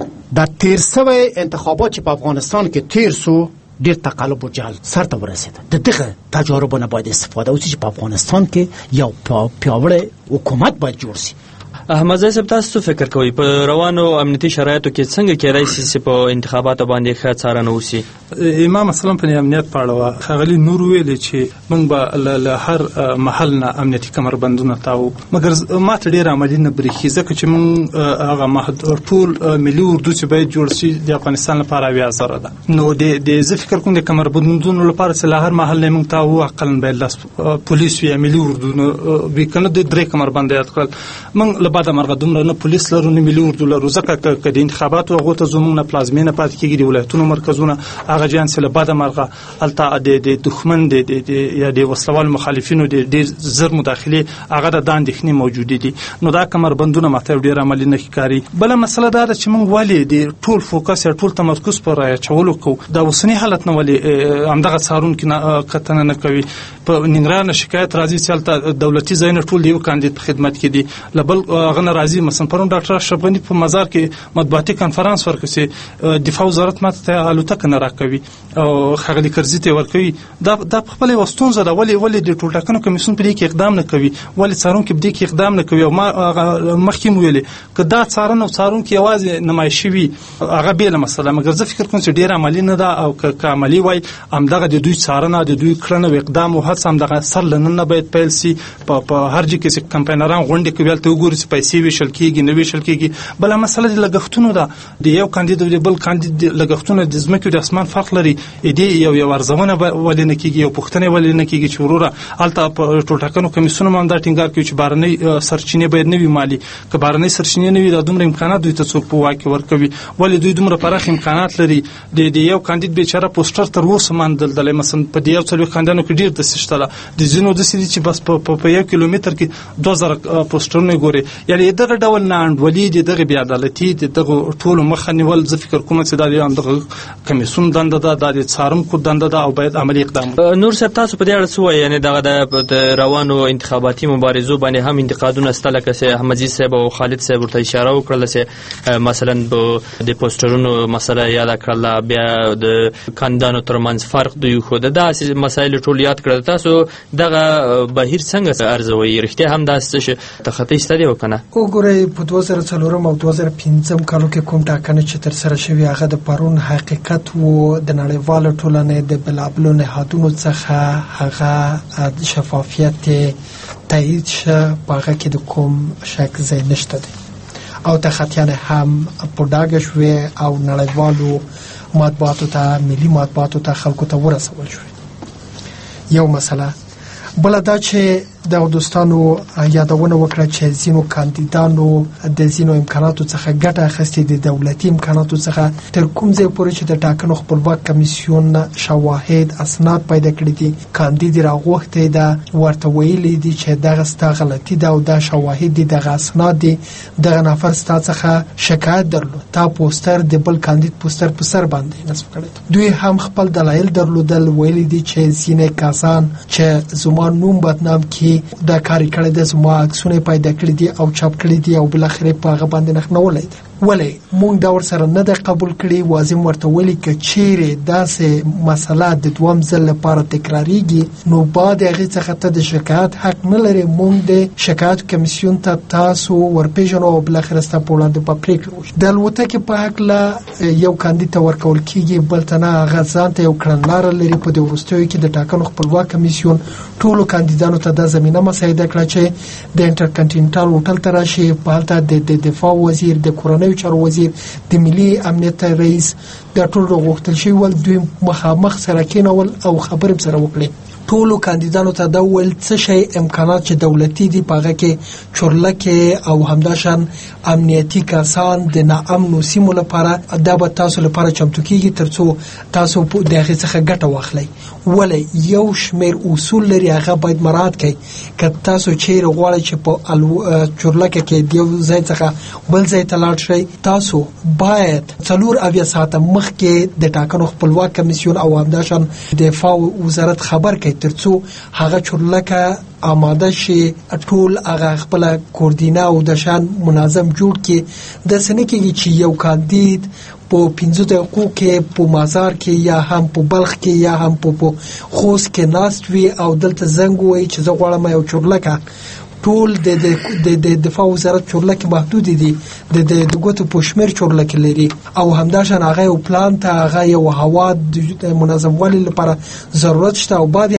[SPEAKER 17] د تیر سوی انتخابات چې په افغانستان کې تیر سو ډیر تقلب او جهل سرته ورسېده د دغه تجارب نه باید استفاده وشي چې په افغانستان کې یو پیاوړی حکومت باید جوړ شي.
[SPEAKER 15] احمد زاهد صاحب تاسو فکر کوئ په روانو امنیتي شرایطو کې څنګه کېدای شي چې په انتخاباتو باندې ښه څارنه وشي؟
[SPEAKER 18] امام اسلام په امنیت په اړه خغلی نور ویل چې موږ به له هر محل نه امنیتي کمربندونه تاو مګر ما ته ډیر عملي نه بریښي ځکه چې موږ هغه محدود ټول ملي اردو چې باید جوړ شي د افغانستان لپاره بیا زره ده نو د زه فکر کوم د کمربندونو لپاره چې له هر محل نه موږ تاو اقل به لاس پولیس یا ملي اردو به کنه د درې کمربند یاد کړل موږ بعد مرغه دومره نه پولیس لرو نه ملي اردو لرو ځکه که د انتخاباتو هغه ته زموږ نه پلازمینه پاتې کېږي د ولایتونو مرکزونه هغه جان سره بعد مرغه الته د دښمن د یا د وسلوال مخالفینو د ډیر زر مداخله هغه د اندېښنې موجود دي نو دا کمربندونه ماته ډیر عملي نه ښکاري. بل مسله دا ده چې موږ ولې د ټول فوکس یا ټول تمرکز پر راچولو کو د اوسنی حالت نه ولې همدغه څارون کې کتنه نه کوي. په ننګرهار شکایت راځي چې الته دولتي ځایونه ټول دی یو کاندید په خدمت کې دي لبل غن راځي مثلا پرون ډاکټر اشرف غنی په مزار کې مطبوعاتي کانفرنس ورکړي دفاع وزارت ماته الوتکه نه راکوي او خغلی کرزي ته ورکوي دا د خپل وستون زده ولی ولی د ټول ټاکنو کمیسیون په دې کې اقدام نه کوي ولی څارون کې په دې کې اقدام نه کوي او ما مخکې ویلې کدا څارن او څارون کې आवाज نمایشي وي هغه به مسله مګر زه فکر کوم چې ډیر عملی نه ده او که عملی وای همدغه د دوی څارنه د دوی کړنه او اقدام او هڅه همدغه سر لنن باید پیل سي په هر ځای کې کمپاینران غونډه کوي ته وګورئ چې پیسې ویشل کېږي نه ویشل کېږي. بل مسله د لګښتونو ده د یو کاندید او بل کاندید لګښتونه د ځمکې د اسمان فرق لري دې یو یو ارزونه ولې نه کېږي او پوښتنه ولې نه کېږي چې وروره الته په ټول ټاکنو کمیسیون هم دا ټینګار کوي چې بارنۍ سرچینې باید نه وي مالي که بارنۍ سرچینې نه وي دا دومره امکانات دوی ته څوک په واکه ورکوي ولې دوی دومره پراخ امکانات لري د یو کاندید بیچاره پوسټر تر اوسه ماندل د مثلا په دې یو څلور کاندیدانو کې ډیر د سشتله د زینو د سړي چې بس په یو کیلومتر کې دوه زره پوسټرونه ګوري یعنی دغه ډول نه انډولي دغه بیا عدالتي دغه ټول مخ نیول زه فکر کوم چې دا دغه کمیسیون دنده ده د څارم کو دنده ده او باید عملی اقدام.
[SPEAKER 15] نور صاحب تاسو په دې اړه څه وایي یعنی دغه د روانو انتخاباتي مبارزو باندې هم انتقادونه ستله کسه احمدزي صاحب او خالد صاحب ورته اشاره وکړه چې مثلا د پوسټرونو مسله یاد کړل بیا د کاندانو ترمنځ فرق دوی خو د داسې مسایل ټول یاد کړل تاسو دغه بهیر څنګه ارزوي رښتیا هم داسې تخطی ستدي وکنه
[SPEAKER 16] وګورئ په دوه زره څلور او دوه زره پنځه کالو کې کوم ټاکنه چې تر سره شوی هغه د پرون حقیقت وو د نړیوالو ټولنې د بلابلو نهادونو څخه هغه شفافیت تایید شه په هغه کې د کوم شک ځای نشته دی او تخطیان هم په ډاګه شوی او نړیوالو مطبوعاتو ته ملي مطبوعاتو ته خلکو ته ورسول شوی. یو مسله بل دا چې د دوستانو یادونه وکړه چې زینو کاندیدانو د زینو امکاناتو څخه ګټه اخیستې د دولتي امکاناتو څخه تر کوم ځای پورې چې د ټاکنو خپلواک کمیسیون شواهد اسناد پیدا کړي دي کاندید راغوښتي دا ورته ویلي دي چې دغه ستا غلطي ده او دا شواهد دي دغه اسناد دي دغه نفر ستا څخه شکایت درلود تا پوسټر د بل کاندید پوسټر په سر باندې نصب کړی دوی هم خپل دلایل درلودل ویلي دي چې ځینې کسان چې زما نوم بدنام کی کې دا کاری کړی د زما عکسونه پیدا کړی دي او چاپ کړی دي او بل اخر په هغه باندې نخنولای دي ولی مونږ دا ورسره نه د قبول کړي وازم ورته ویلي ک چیرې داسې مسله د دوام ځل لپاره تکراریږي نو بعد هغه څخه ته د شکایت حق نه لري مونږ د شکایت کمیسیون ته تاسو ورپېژنو او بل اخر ست په وړاندې په پریکړه د الوتکې په حق لا یو کاندید ورکول کیږي بل تنه غزان ته یو کړنلار لري په د ورستوي کې د ټاکنو خپلواک کمیسیون ټولو کاندیدانو ته د زمينه مساعده کړه چې د انټرکنټینټال هوټل ته راشي په حالت د دفاع وزیر د کورنۍ چارو وزیر د ملي امنیت رئیس د ټولو غوښتل شوی ول دوی مخامخ سره کېنول او خبرې سره وکړي ټولو کاندیدانو ته دا ول څه شی امکانات چې دولتي دي پاغه کې چورلکه او همداشان امنیتي کسان د ناامن سیمو لپاره دا به تاسو لپاره چمتو کیږي ترڅو تاسو په دغه څخه ګټه واخلئ ولی یو شمیر اصول لري هغه باید مراعات کړئ که تاسو چیرې غواړئ چې په چورلکه کې دیو ځای څخه بل ځای ته لاړ شئ تاسو باید څلور اویا ساعته مخکې د ټاکنو خپلواک کمیسیون او همداشان دفاع وزارت خبر کړئ ترڅو هغه چورلکه آماده شي ټول هغه خپل کوردینه او د شان منظم جوړ کړي د سنې کې چې یو کاندید په پنځه دقیقو کې په مازار کې یا هم په بلخ کې یا هم په خوست کې ناست وي او دلته زنګ وایي چې زه غواړم یو چورلکه ټول د د دفاع وزارت چورلکه محدود دي د د ګوتو په شمیر چورلکه لري او همداشان هغه یو پلان ته هغه یو هوا د منظم والي لپاره ضرورت شته او بعد